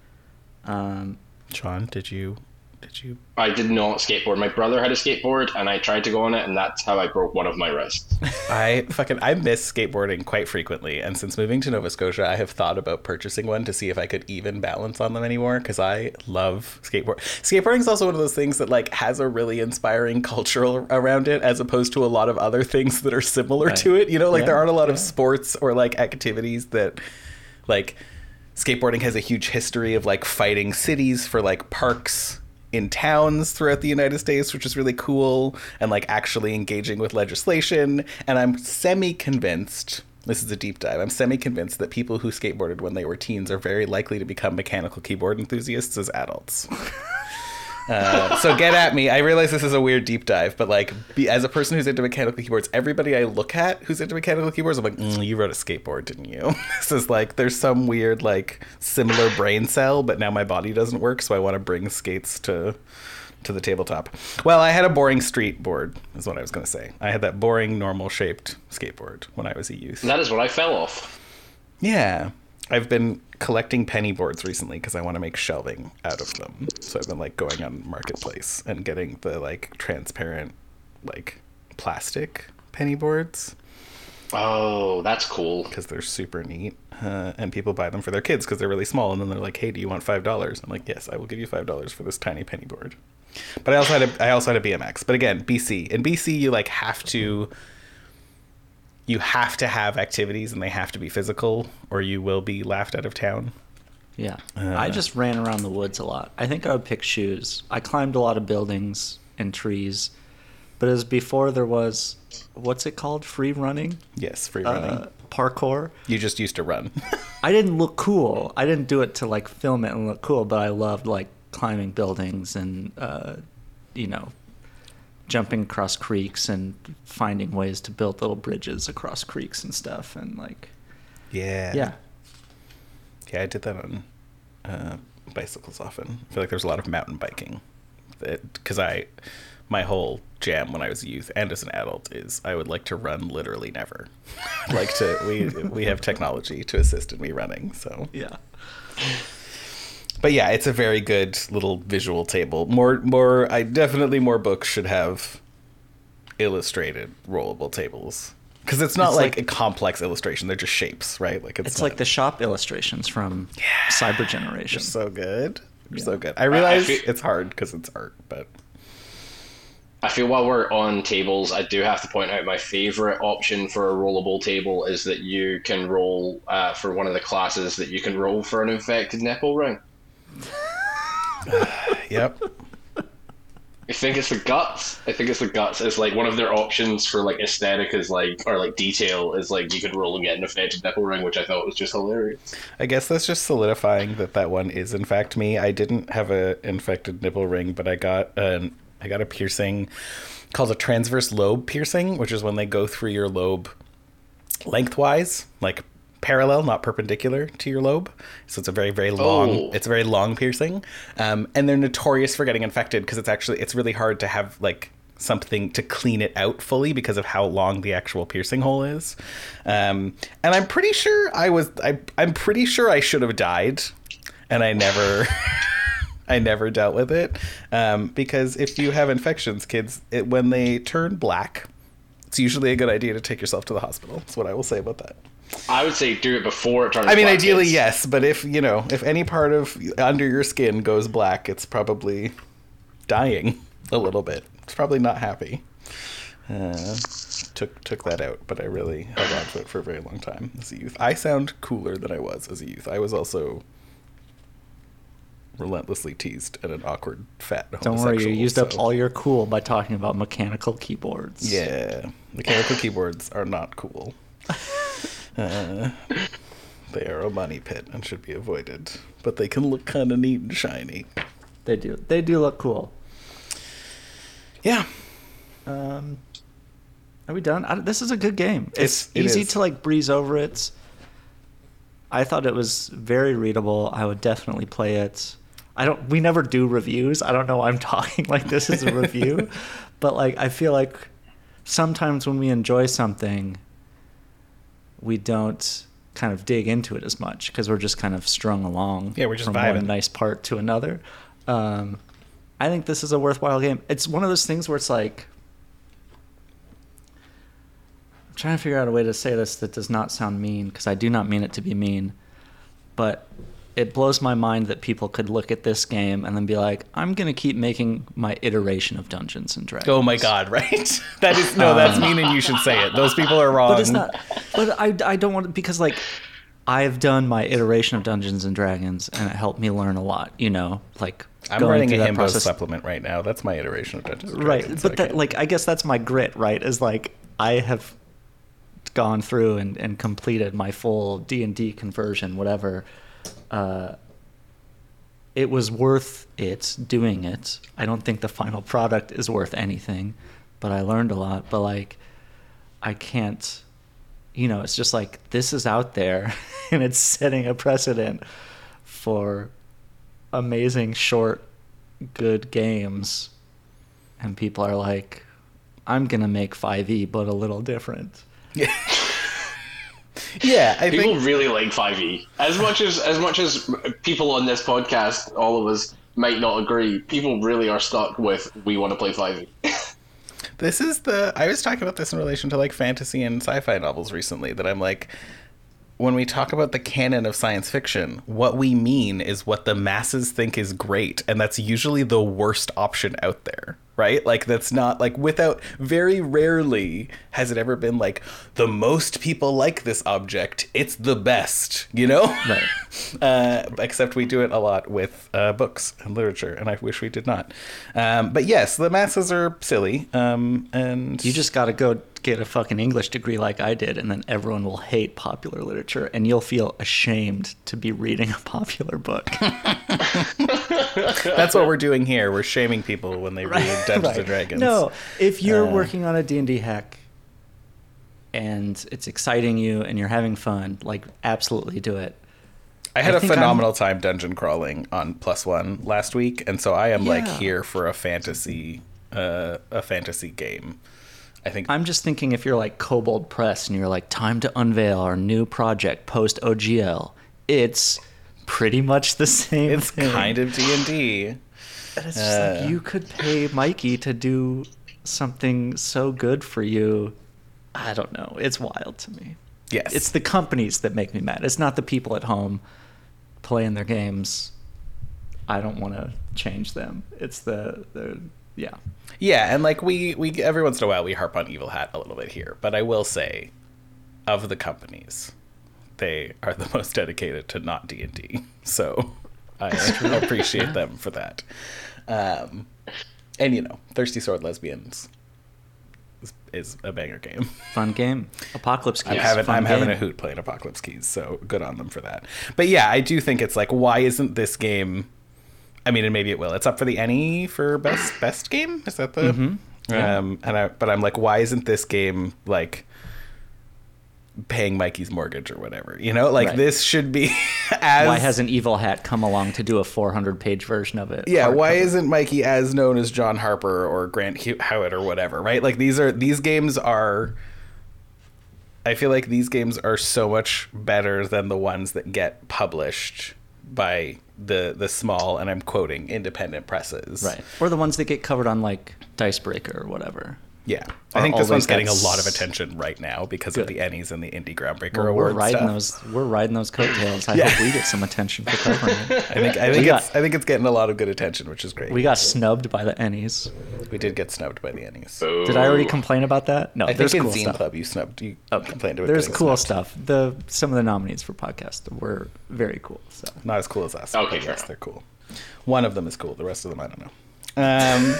Sean, did you? I did not skateboard. My brother had a skateboard, and I tried to go on it, and that's how I broke one of my wrists. I miss skateboarding quite frequently, and since moving to Nova Scotia, I have thought about purchasing one to see if I could even balance on them anymore, because I love skateboard. Skateboarding is also one of those things that like has a really inspiring culture around it, as opposed to a lot of other things that are similar Right. to it. Like Yeah, there aren't a lot of yeah. sports or like activities that like skateboarding has a huge history of like fighting cities for like parks in towns throughout the United States, which is really cool, and like actually engaging with legislation. And I'm semi-convinced, this is a deep dive, I'm semi-convinced that people who skateboarded when they were teens are very likely to become mechanical keyboard enthusiasts as adults. So get at me. I realize this is a weird deep dive, but like, as a person who's into mechanical keyboards, everybody I look at who's into mechanical keyboards, I'm like, you rode a skateboard, didn't you? This is like, there's some weird like similar brain cell, but now my body doesn't work, so I want to bring skates to the tabletop. Well, I had a boring street board, is what I was going to say. I had that boring, normal shaped skateboard when I was a youth. And that is what I fell off. Yeah. I've been collecting penny boards recently because I want to make shelving out of them. So I've been like going on Marketplace and getting the like transparent like plastic penny boards Oh, that's cool. because they're super neat. And people buy them for their kids because they're really small. And then they're like, hey, do you want $5? I'm like, yes, I will give you $5 for this tiny penny board. But I also had a BMX. But again, BC. In BC, you like have to have activities and they have to be physical or you will be laughed out of town. Yeah. I just ran around the woods a lot. I think I would pick shoes. I climbed a lot of buildings and trees, but it was before there was, what's it called? Free running? Yes, free running. Parkour. You just used to run. I didn't look cool. I didn't do it to like film it and look cool, but I loved like climbing buildings and, jumping across creeks and finding ways to build little bridges across creeks and stuff. And like, Yeah. yeah. Yeah, I did that on bicycles often. I feel like there's a lot of mountain biking. Because my whole jam when I was a youth and as an adult is I would like to run literally never. We have technology to assist in me running, so. Yeah. But yeah, it's a very good little visual table. More definitely more books should have illustrated rollable tables. Because it's not It's like like- a complex illustration. They're just shapes, right? Like It's not- like the shop illustrations from Cyber Generation. They're so good. They're Yeah. so good. I realize feel- it's hard because it's art, but I feel while we're on tables, I do have to point out my favorite option for a rollable table is that you can roll for one of the classes that you can roll for an infected nipple ring. yep. I think it's the guts. It's like one of their options for like aesthetic is like, or like detail is like you could roll and get an infected nipple ring, which I thought was just hilarious. I guess that's just solidifying that one is in fact me. I didn't have a infected nipple ring, but I got a piercing called a transverse lobe piercing, which is when they go through your lobe lengthwise, like parallel, not perpendicular to your lobe. So it's a very, very long, Oh. it's a very long piercing. And they're notorious for getting infected because it's really hard to have like something to clean it out fully because of how long the actual piercing hole is. And I'm pretty sure I'm pretty sure I should have died, and I never I never dealt with it. Because if you have infections, kids, when they turn black, it's usually a good idea to take yourself to the hospital. That's what I will say about that. I would say do it before it turns. I mean, black, ideally, kids. yes, but if any part of under your skin goes black, it's probably dying a little bit. It's probably not happy. Took that out, but I really held on to it for a very long time as a youth. I sound cooler than I was as a youth. I was also relentlessly teased and an awkward fat homosexual. Don't worry, you used up all your cool by talking about mechanical keyboards. Yeah, mechanical keyboards are not cool. They are a money pit and should be avoided, but they can look kind of neat and shiny. They do. They do look cool. Yeah. Are we done? This is a good game. It's It easy is. to like breeze over it. I thought it was very readable. I would definitely play it. We never do reviews. I don't know why I'm talking like this is a review, but like I feel like sometimes when we enjoy something, we don't kind of dig into it as much because we're just kind of strung along. Yeah, we're just from vibing. one nice part to another. I think this is a worthwhile game. It's one of those things where it's like, I'm trying to figure out a way to say this that does not sound mean, because I do not mean it to be mean, but it blows my mind that people could look at this game and then be like, I'm going to keep making my iteration of Dungeons and Dragons. Oh my God! Right? That's mean, and you should say it. Those people are wrong. But it's not. But I don't want to, because like I've done my iteration of Dungeons and Dragons and it helped me learn a lot. Like I'm going running through a that Himbo process. supplement right now. That's my iteration of Dungeons and Right, Dragons. but that, like, I guess that's my grit, right? Is like I have gone through and completed my full D&D conversion, whatever. It was worth it doing it. I don't think the final product is worth anything, but I learned a lot. But like, I can't, it's just like this is out there and it's setting a precedent for amazing short, good games. And people are like, I'm going to make 5e, but a little different. Yeah, I People think really like 5e. As much as people on this podcast, all of us might not agree, people really are stuck with we want to play 5e. this is I was talking about this in relation to like fantasy and sci-fi novels recently, that I'm like, when we talk about the canon of science fiction, what we mean is what the masses think is great, and that's usually the worst option out there, right? Like, that's not like, very rarely has it ever been like, the most people like this object, it's the best, Right. Except we do it a lot with books and literature, and I wish we did not. But yes, the masses are silly, and You just got to go get a fucking English degree like I did, and then everyone will hate popular literature, and you'll feel ashamed to be reading a popular book. that's what we're doing here. We're shaming people when they read Dungeons Right. and Dragons. No, if you're working on a D&D hack and it's exciting you and you're having fun, like, absolutely do it. I had I a think phenomenal time dungeon crawling on +1 last week, and so I am like Yeah. here for a fantasy game. I think I'm just thinking, if you're like Kobold Press and you're like, time to unveil our new project post OGL, it's pretty much the same it's thing. kind of D&D. And it's just like, you could pay Mikey to do something so good for you. I don't know. It's wild to me. Yes. It's the companies that make me mad. It's not the people at home playing their games. I don't want to change them. It's the yeah. Yeah, and like we every once in a while we harp on Evil Hat a little bit here, but I will say, of the companies, they are the most dedicated to not D&D. So I appreciate them for that. And Thirsty Sword Lesbians is a banger game. Fun game. Apocalypse Keys. I'm having a hoot playing Apocalypse Keys, so good on them for that. But yeah, I do think it's like, why isn't this game? I mean, and maybe it will. It's up for the ENnie for best game. Is that the? Yeah. But I'm like, why isn't this game like paying Mikey's mortgage or whatever. You know, like Right. this should be as Why hasn't Evil Hat come along to do a 400-page version of it? yeah, why hardcover? isn't Mikey as known as John Harper or Grant Howitt or whatever, right? Like these games are I feel like these games are so much better than the ones that get published by the small, and I'm quoting, independent presses. Right. Or the ones that get covered on like Dicebreaker or whatever. Yeah. I Are think this always one's getting a got lot of attention right now because of Good. the Ennies and the Indie Groundbreaker Well, Award we're riding those coattails. I Yeah. hope we get some attention for covering it. I think it's getting a lot of good attention, which is great. We got snubbed by the Ennies. We did get snubbed by the Ennies. Did I already complain about that? No, I there's think in cool Zine stuff. Club you snubbed. You Okay. complained about There's getting cool snubbed. stuff. Some of the nominees for podcast were very cool. So Not as cool as us. Okay, but fair yes, enough. they're cool. One of them is cool. The rest of them, I don't know.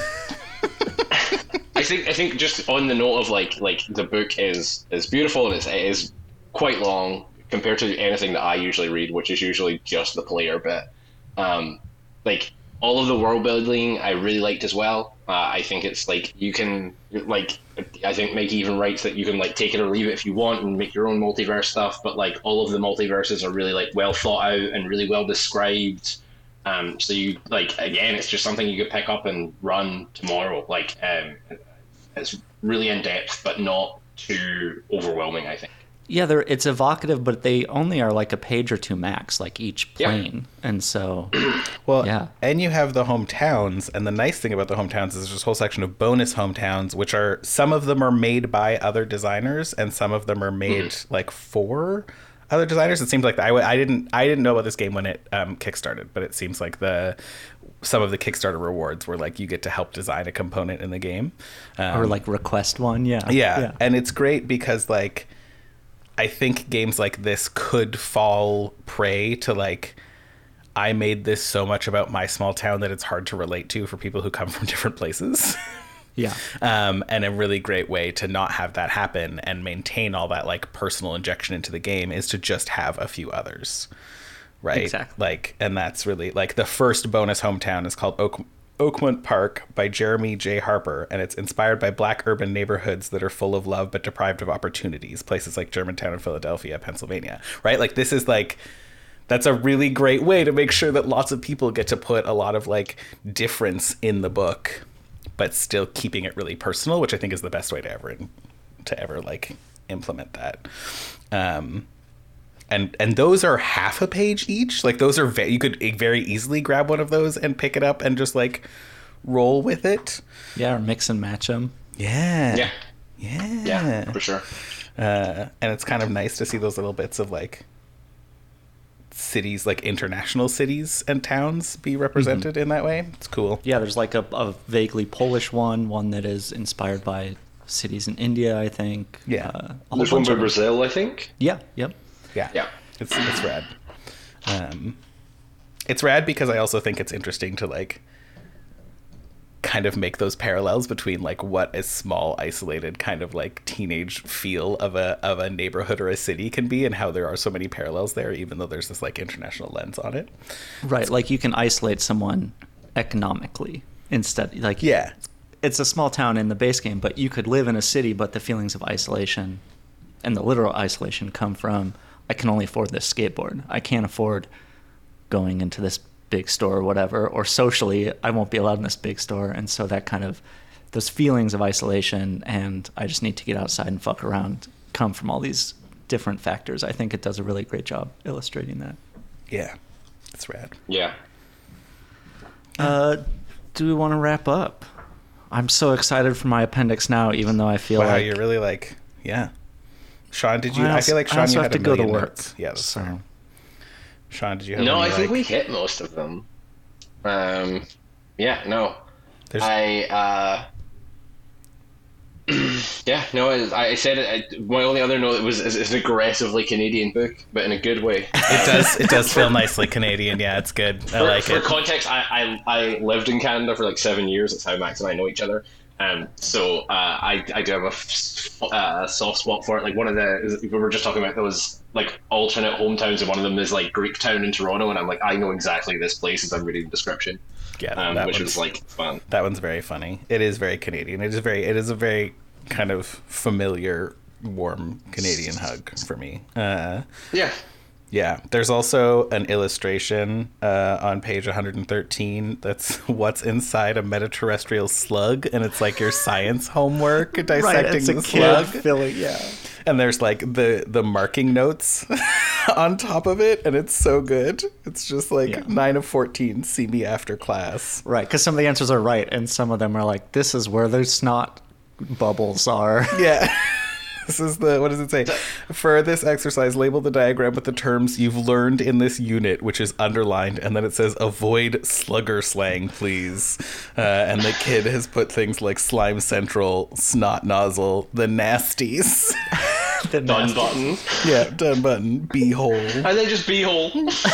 I think just on the note of like the book is beautiful and it is quite long compared to anything that I usually read, which is usually just the player bit. Like all of the world building I really liked as well. I think it's like you can like I think Mikey even writes that you can like take it or leave it if you want and make your own multiverse stuff, but like all of the multiverses are really like well thought out and really well described. So you like again, it's just something you could pick up and run tomorrow. Like it's really in depth, but not too overwhelming, I think. yeah, it's evocative, but they only are like a page or two max, like each Yeah. plane, and so Well, Yeah. and you have the hometowns, and the nice thing about the hometowns is there's this whole section of bonus hometowns, which are some of them are made by other designers, and some of them are made like for other designers. It seems like I didn't know about this game when it kickstarted, but it seems like some of the Kickstarter rewards were like you get to help design a component in the game, or like request one. Yeah, yeah, and it's great because like I think games like this could fall prey to like I made this so much about my small town that it's hard to relate to for people who come from different places. yeah. And a really great way to not have that happen and maintain all that like personal injection into the game is to just have a few others, right? Exactly. Like, and that's really like the first bonus hometown is called Oakmont Park by Jeremy J. Harper, and it's inspired by black urban neighborhoods that are full of love but deprived of opportunities, places like Germantown and Philadelphia, Pennsylvania, right? Like this is like that's a really great way to make sure that lots of people get to put a lot of like difference in the book, but still keeping it really personal, which I think is the best way to ever like implement that. And those are half a page each. Like those are you could very easily grab one of those and pick it up and just like roll with it. Yeah, or mix and match them. Yeah. Yeah, for sure. And it's kind of nice to see those little bits of like cities, like international cities and towns be represented in that way. It's cool. Yeah, there's like a vaguely Polish one that is inspired by cities in India, I think. Yeah. A whole There's one bunch by of them. Brazil, I think. Yeah, yep. Yeah. Yeah. It's rad. It's rad because I also think it's interesting to like kind of make those parallels between like what a small isolated kind of like teenage feel of a neighborhood or a city can be and how there are so many parallels there even though there's this like international lens on it. Right, like you can isolate someone economically instead. Like Yeah. it's a small town in the base game, but you could live in a city, but the feelings of isolation and the literal isolation come from I can only afford this skateboard. I can't afford going into this big store or whatever, or socially I won't be allowed in this big store. And so that kind of those feelings of isolation and I just need to get outside and fuck around come from all these different factors. I think it does a really great job illustrating that. Yeah. It's rad. Yeah. Do we want to wrap up? I'm so excited for my appendix now, even though I feel Wow, like you're really like, yeah. Sean, did you? Well, I feel like I Sean, also you have had to a go to million work. notes. Yeah, that's so fair. Sean, did you have? No, any, I think like, we hit most of them. Yeah, no. There's, Yeah, no, I said it. My only other note was it's an aggressively Canadian book, but in a good way. it does feel nicely Canadian. Yeah, it's good. I like For it. context, I lived in Canada for like 7 years. That's how Max and I know each other. So I do have a soft spot for it. Like one of we were just talking about those like alternate hometowns, and one of them is like Greektown in Toronto, and I'm like, I know exactly this place as I'm reading the description. Yeah, Which was like fun. That one's very funny. It is very Canadian. It is a very kind of familiar warm Canadian hug for me. Yeah. Yeah, there's also an illustration on page 113 that's what's inside a metaterrestrial slug, and it's like your science homework dissecting Right, it's a the kid slug. filling, yeah. And there's like the marking notes on top of it, and it's so good. It's just like Yeah. 9 of 14, see me after class. Right, because some of the answers are right, and some of them are like, this is where their snot bubbles are. Yeah. This is what does it say? For this exercise, label the diagram with the terms you've learned in this unit, which is underlined, and then it says avoid slugger slang, please. And the kid has put things like slime central, snot nozzle, the nasties. The Done nasty- button. Yeah, done button, beehole. And then just beehole.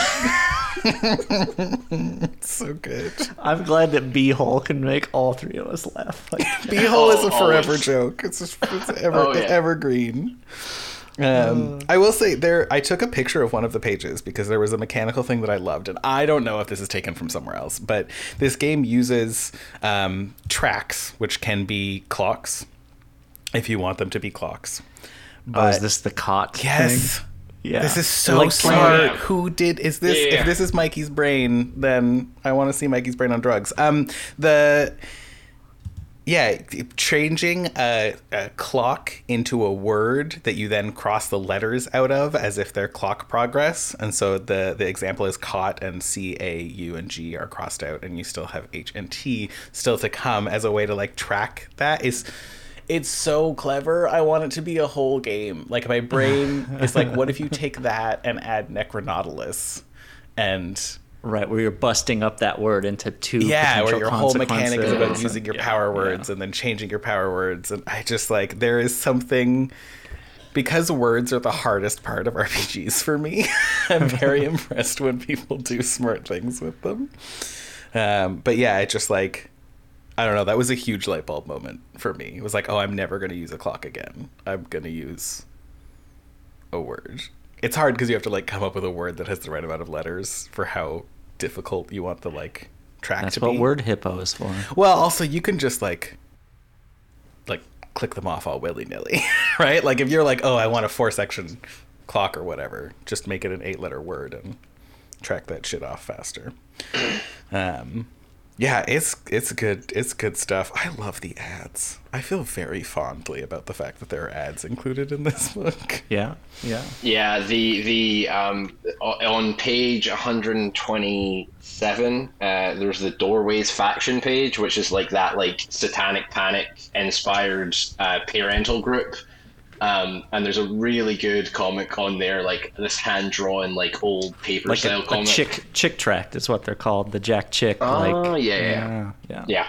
So good. I'm glad that B-hole can make all three of us laugh. Like, Beehole is a forever always. joke. It's Oh, yeah. evergreen. I will say I took a picture of one of the pages because there was a mechanical thing that I loved, and I don't know if this is taken from somewhere else, but this game uses tracks, which can be clocks, if you want them to be clocks. oh, is this the cot Yes. thing? Yeah. This is so Like smart. yeah. Who did is this? Yeah. If this is Mikey's brain, then I want to see Mikey's brain on drugs. Changing a clock into a word that you then cross the letters out of as if they're clock progress. And so the example is caught, and C, A, U, and G are crossed out, and you still have H and T still to come as a way to like track that. It's so clever. I want it to be a whole game. Like my brain is like, what if you take that and add Necronautilus? And Right, where you're busting up that word into two yeah, where potential your whole mechanic is about consequences. using your Yeah, power words and then changing your power words. And I just like, there is something, because words are the hardest part of RPGs for me. I'm very impressed when people do smart things with them. But yeah, it just like, I don't know, that was a huge light bulb moment for me. It was like, oh, I'm never going to use a clock again. I'm going to use a word. It's hard because you have to like come up with a word that has the right amount of letters for how difficult you want the like track That's to what be. Word Hippo is for. Well, also you can just like click them off all willy-nilly, right? Like if you're like, oh, I want a 4-section clock or whatever, just make it an 8-letter word and track that shit off faster. Yeah, it's good stuff. I love the ads. I feel very fondly about the fact that there are ads included in this book. Yeah, yeah. Yeah, the on page 127, there's the Doorways faction page, which is like that like Satanic Panic inspired parental group. And there's a really good comic on there, like this hand drawn like old paper Like style a comic. chick tract is what they're called. The Jack Chick. Oh, like, yeah. yeah.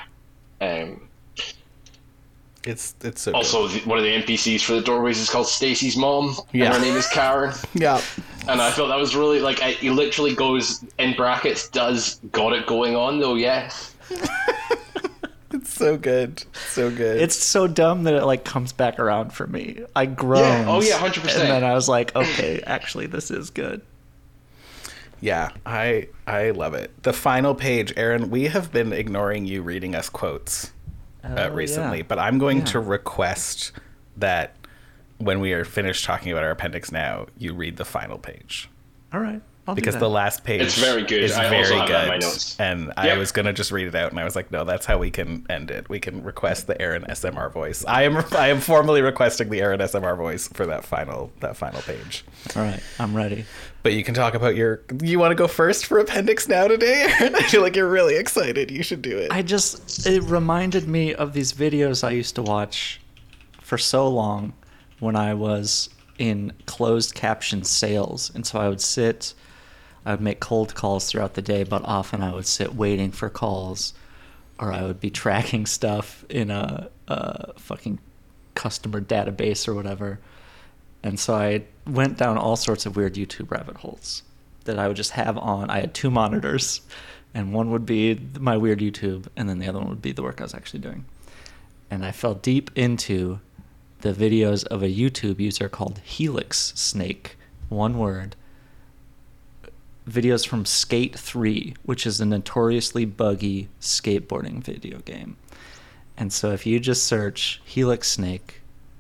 It's so Also, one of the NPCs for the Doorways is called Stacy's mom, Yeah. and her name is Karen. good. Yeah. And I thought that was really like he literally goes in brackets. Does got it going on though? Yes. It's so good. So good. It's so dumb that it like comes back around for me. I groaned. Yeah. Oh yeah, 100%. And then I was like, okay, actually, this is good. Yeah, I love it. The final page, Aaron, we have been ignoring you reading us quotes recently, yeah. but I'm going Yeah. to request that when we are finished talking about our appendix now, you read the final page. All right. I'll Because do the that. last page It's very good. is I very also have good. that in my notes. And I Yep. was going to just read it out, and I was like, no, that's how we can end it. We can request the Aaron SMR voice. I am formally requesting the Aaron SMR voice for that final page. All right. I'm ready. But you can talk about you want to go first for appendix now today, Aaron? I feel like you're really excited. You should do it. It reminded me of these videos I used to watch for so long when I was in closed caption sales. And so I would make cold calls throughout the day, but often I would sit waiting for calls, or I would be tracking stuff in a fucking customer database or whatever. And so I went down all sorts of weird YouTube rabbit holes that I would just have on. I had two monitors, and one would be my weird YouTube, and then the other one would be the work I was actually doing. And I fell deep into the videos of a YouTube user called Helix Snake, one word, videos from Skate 3, which is a notoriously buggy skateboarding video game. And so if you just search Helix Snake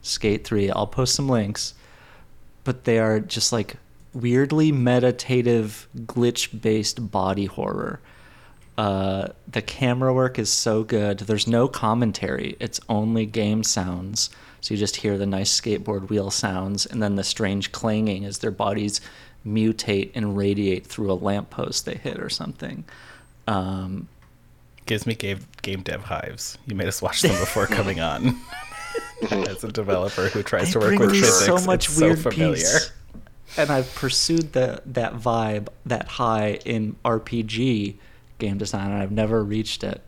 Skate 3. I'll post some links. But they are just like weirdly meditative, glitch-based body horror. The camera work is so good. There's no commentary. It's only game sounds. So you just hear the nice skateboard wheel sounds and then the strange clanging as their bodies mutate and radiate through a lamppost they hit or something. Gives me game dev hives. You made us watch them before coming on. As a developer who tries to work with physics, so much it's weird so familiar. Piece. And I've pursued that vibe, that high in RPG game design, and I've never reached it.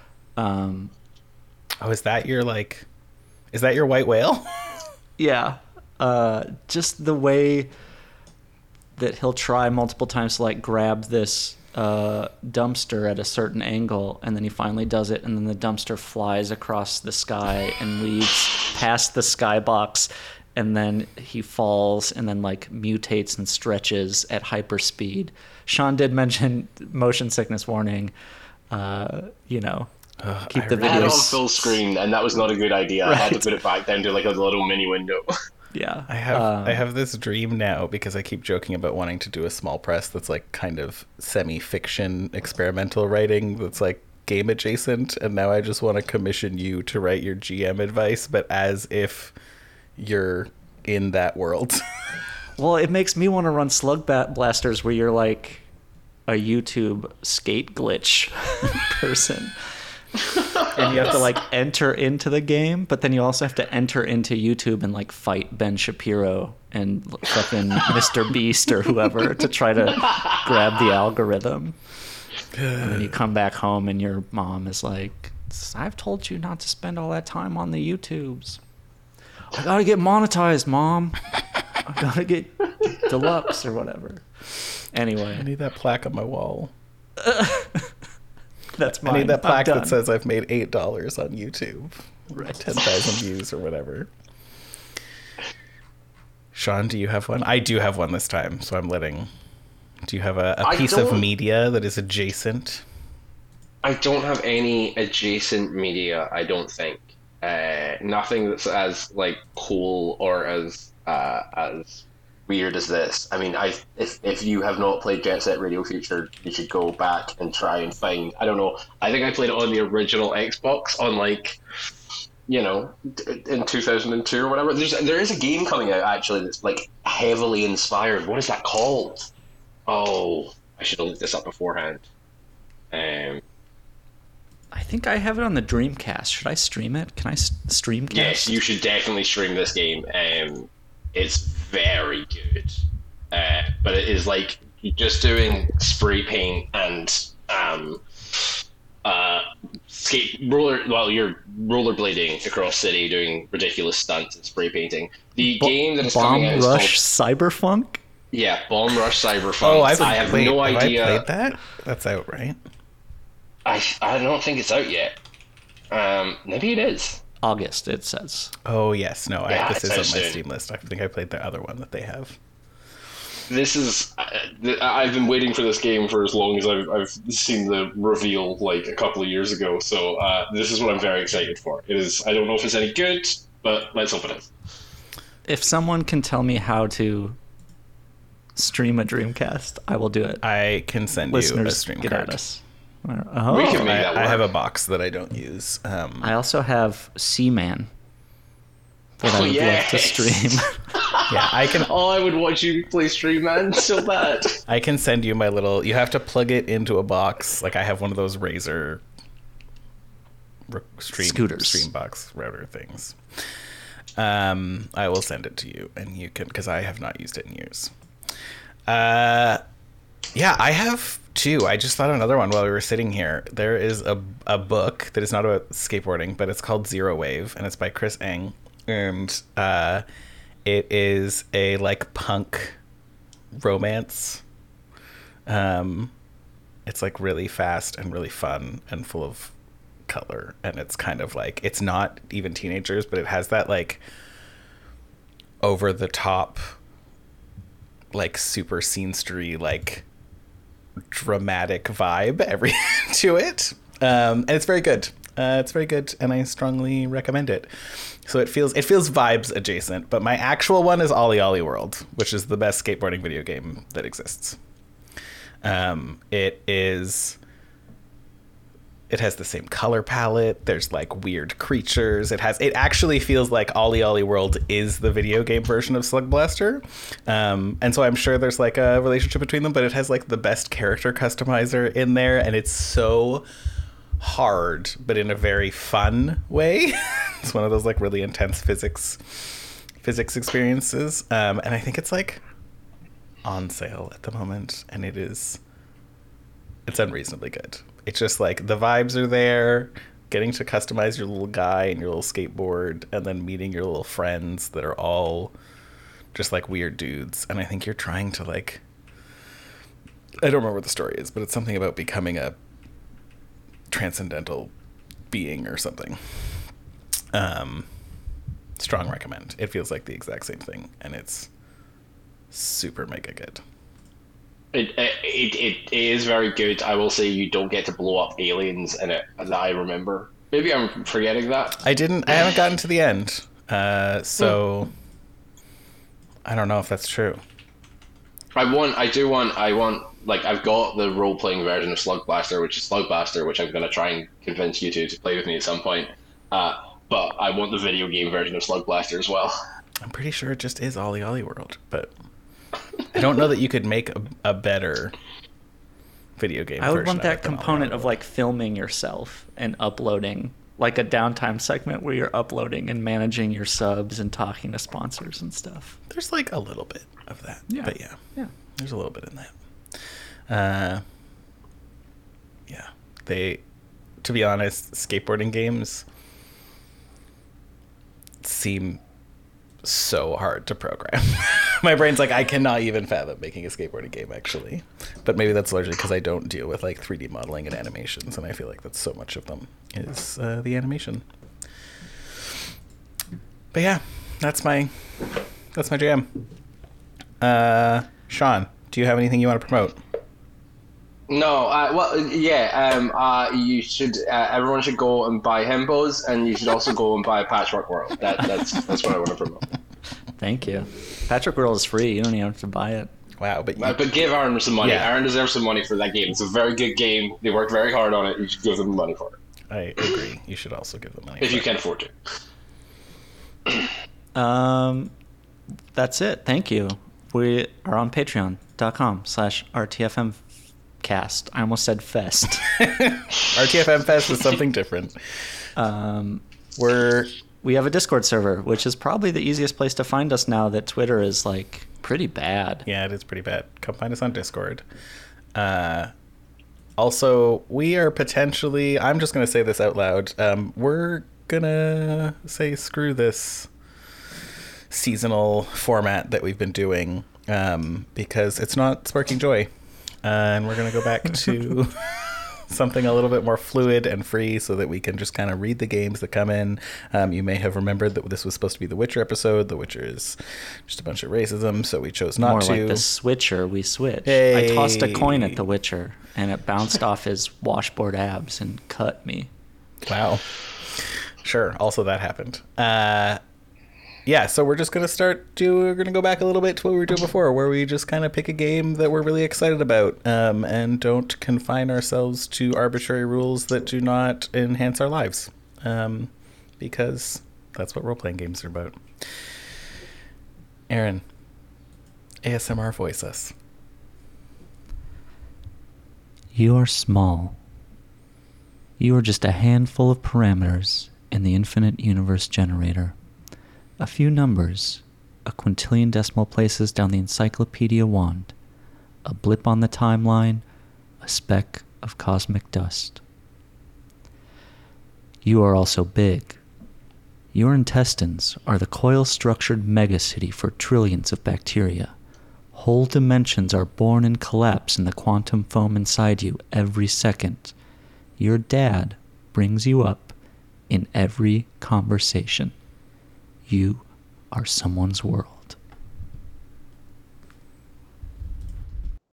Is that your white whale? Yeah. Just the way that he'll try multiple times to like grab this dumpster at a certain angle, and then he finally does it, and then the dumpster flies across the sky and leaves past the skybox, and then he falls and then like mutates and stretches at hyperspeed. Sean did mention motion sickness warning. Keep the I had it videos on full screen, and that was not a good idea. Right. I had to put it back down to like a little mini window. Yeah. I have this dream now because I keep joking about wanting to do a small press that's like kind of semi-fiction experimental writing that's like game adjacent, and now I just want to commission you to write your GM advice, but as if you're in that world. Well, it makes me want to run Slug Blasters where you're like a YouTube skate glitch person. And you have to like enter into the game, but then you also have to enter into YouTube and like fight Ben Shapiro and fucking Mr. Beast or whoever to try to grab the algorithm. And then you come back home and your mom is like, I've told you not to spend all that time on the YouTubes. I gotta get monetized, Mom. I gotta get deluxe or whatever. Anyway. I need that plaque on my wall. That's mine. I need that plaque I'm that done. says I've made $8 on YouTube. Right. 10,000 views or whatever. Sean, do you have one? I do have one this time, so I'm letting... Do you have a piece of media that is adjacent? I don't have any adjacent media, I don't think. Nothing that's as like cool or as weird as this. I mean, if you have not played Jet Set Radio Future, you should go back and try and find. I don't know. I think I played it on the original Xbox on like, in 2002 or whatever. There is a game coming out actually that's like heavily inspired. What is that called? Oh, I should have looked this up beforehand. I think I have it on the Dreamcast. Should I stream it? Can I streamcast? Yes, you should definitely stream this game. It's very good, but it is like just doing spray paint and you're rollerblading across city, doing ridiculous stunts and spray painting. The game that is coming out Bomb is Rush called, Cyberfunk? yeah, Bomb Rush Cyberpunk. Oh, I have no idea. Have I played that? That's out, right? I don't think it's out yet. Maybe it is. August, it says. Oh, yes. No, Yeah, this is it's on out my soon. Steam list. I think I played the other one that they have. This is. I've been waiting for this game for as long as I've seen the reveal, like a couple of years ago. So this is what I'm very excited for. It is. I don't know if it's any good, but let's hope it is. If someone can tell me how to stream a Dreamcast, I will do it. I can send you a Listeners, stream get card. at us. Oh, We can make that I have a work. box that I don't use. I also have Seaman that I Oh, would love to yes. stream. Yeah, I can. Oh, I would watch you play Stream Man so bad. I can send you my little. You have to plug it into a box. Like I have one of those Razer Scooters. stream box router things. I will send it to you, and you can, because I have not used it in years. Yeah, I have two. I just thought of another one while we were sitting here. There is a book that is not about skateboarding, but it's called Zero Wave, and it's by Chris Eng, and it is a like punk romance. It's like really fast and really fun and full of color, and it's kind of like, it's not even teenagers, but it has that like over the top, like super scenestery, like dramatic vibe to it. And it's very good. It's very good, and I strongly recommend it. So it feels vibes adjacent, but my actual one is Ollie Ollie World, which is the best skateboarding video game that exists. It has the same color palette. There's like weird creatures. It actually feels like Ollie Ollie World is the video game version of Slug Blaster. And so I'm sure there's like a relationship between them, but it has like the best character customizer in there, and it's so hard, but in a very fun way. It's one of those like really intense physics experiences. And I think it's like on sale at the moment, and it's unreasonably good. It's just like the vibes are there, getting to customize your little guy and your little skateboard, and then meeting your little friends that are all just like weird dudes. And I think you're trying to like, I don't remember what the story is, but it's something about becoming a transcendental being or something. Strong recommend. It feels like the exact same thing, and it's super mega good. It is very good. I will say you don't get to blow up aliens in it that I remember. Maybe I'm forgetting that. I haven't gotten to the end. So I don't know if that's true. I want like I've got the role playing version of Slug Blaster, which is Slug Blaster, which I'm gonna try and convince you to play with me at some point. But I want the video game version of Slug Blaster as well. I'm pretty sure it just is Ollie Ollie World, but I don't know that you could make a better video game. I would want version that component of like filming yourself and uploading, like a downtime segment where you're uploading and managing your subs and talking to sponsors and stuff. There's like a little bit of that, but yeah, there's a little bit in that. To be honest, skateboarding games seem so hard to program. My brain's like, I cannot even fathom making a skateboarding game, actually. But maybe that's largely because I don't deal with like 3D modeling and animations, and I feel like that's so much of them is the animation. But yeah, that's my jam. Sean, do you have anything you want to promote? No, you should. Everyone should go and buy Himbos, and you should also go and buy Patchwork World. That's what I want to promote. Thank you. Patchwork World is free. You don't even have to buy it. Wow, but give Aaron some money. Yeah. Aaron deserves some money for that game. It's a very good game. They worked very hard on it. You should give them money for it. I agree. You should also give them money if you can afford to. That's it. Thank you. We are on patreon.com/RTFMcast. I almost said fest. RTFM Fest is something different. We have a Discord server, which is probably the easiest place to find us now that Twitter is like pretty bad. Yeah, it is pretty bad. Come find us on Discord. Also, we are potentially, I'm just going to say this out loud. We're going to say screw this seasonal format that we've been doing because it's not sparking joy. And we're going to go back to something a little bit more fluid and free so that we can just kind of read the games that come in. You may have remembered that this was supposed to be the Witcher episode. The Witcher is just a bunch of racism, so we chose not to. More like the Switcher, we switched. Hey. I tossed a coin at the Witcher, and it bounced off his washboard abs and cut me. Wow. Sure, also that happened. Yeah, so we're just going to we're going to go back a little bit to what we were doing before, where we just kind of pick a game that we're really excited about and don't confine ourselves to arbitrary rules that do not enhance our lives, because that's what role-playing games are about. Aaron, ASMR voice us. You are small. You are just a handful of parameters in the infinite universe generator. A few numbers, a quintillion decimal places down the encyclopedia wand, a blip on the timeline, a speck of cosmic dust. You are also big. Your intestines are the coil-structured megacity for trillions of bacteria. Whole dimensions are born and collapse in the quantum foam inside you every second. Your dad brings you up in every conversation. You are someone's world.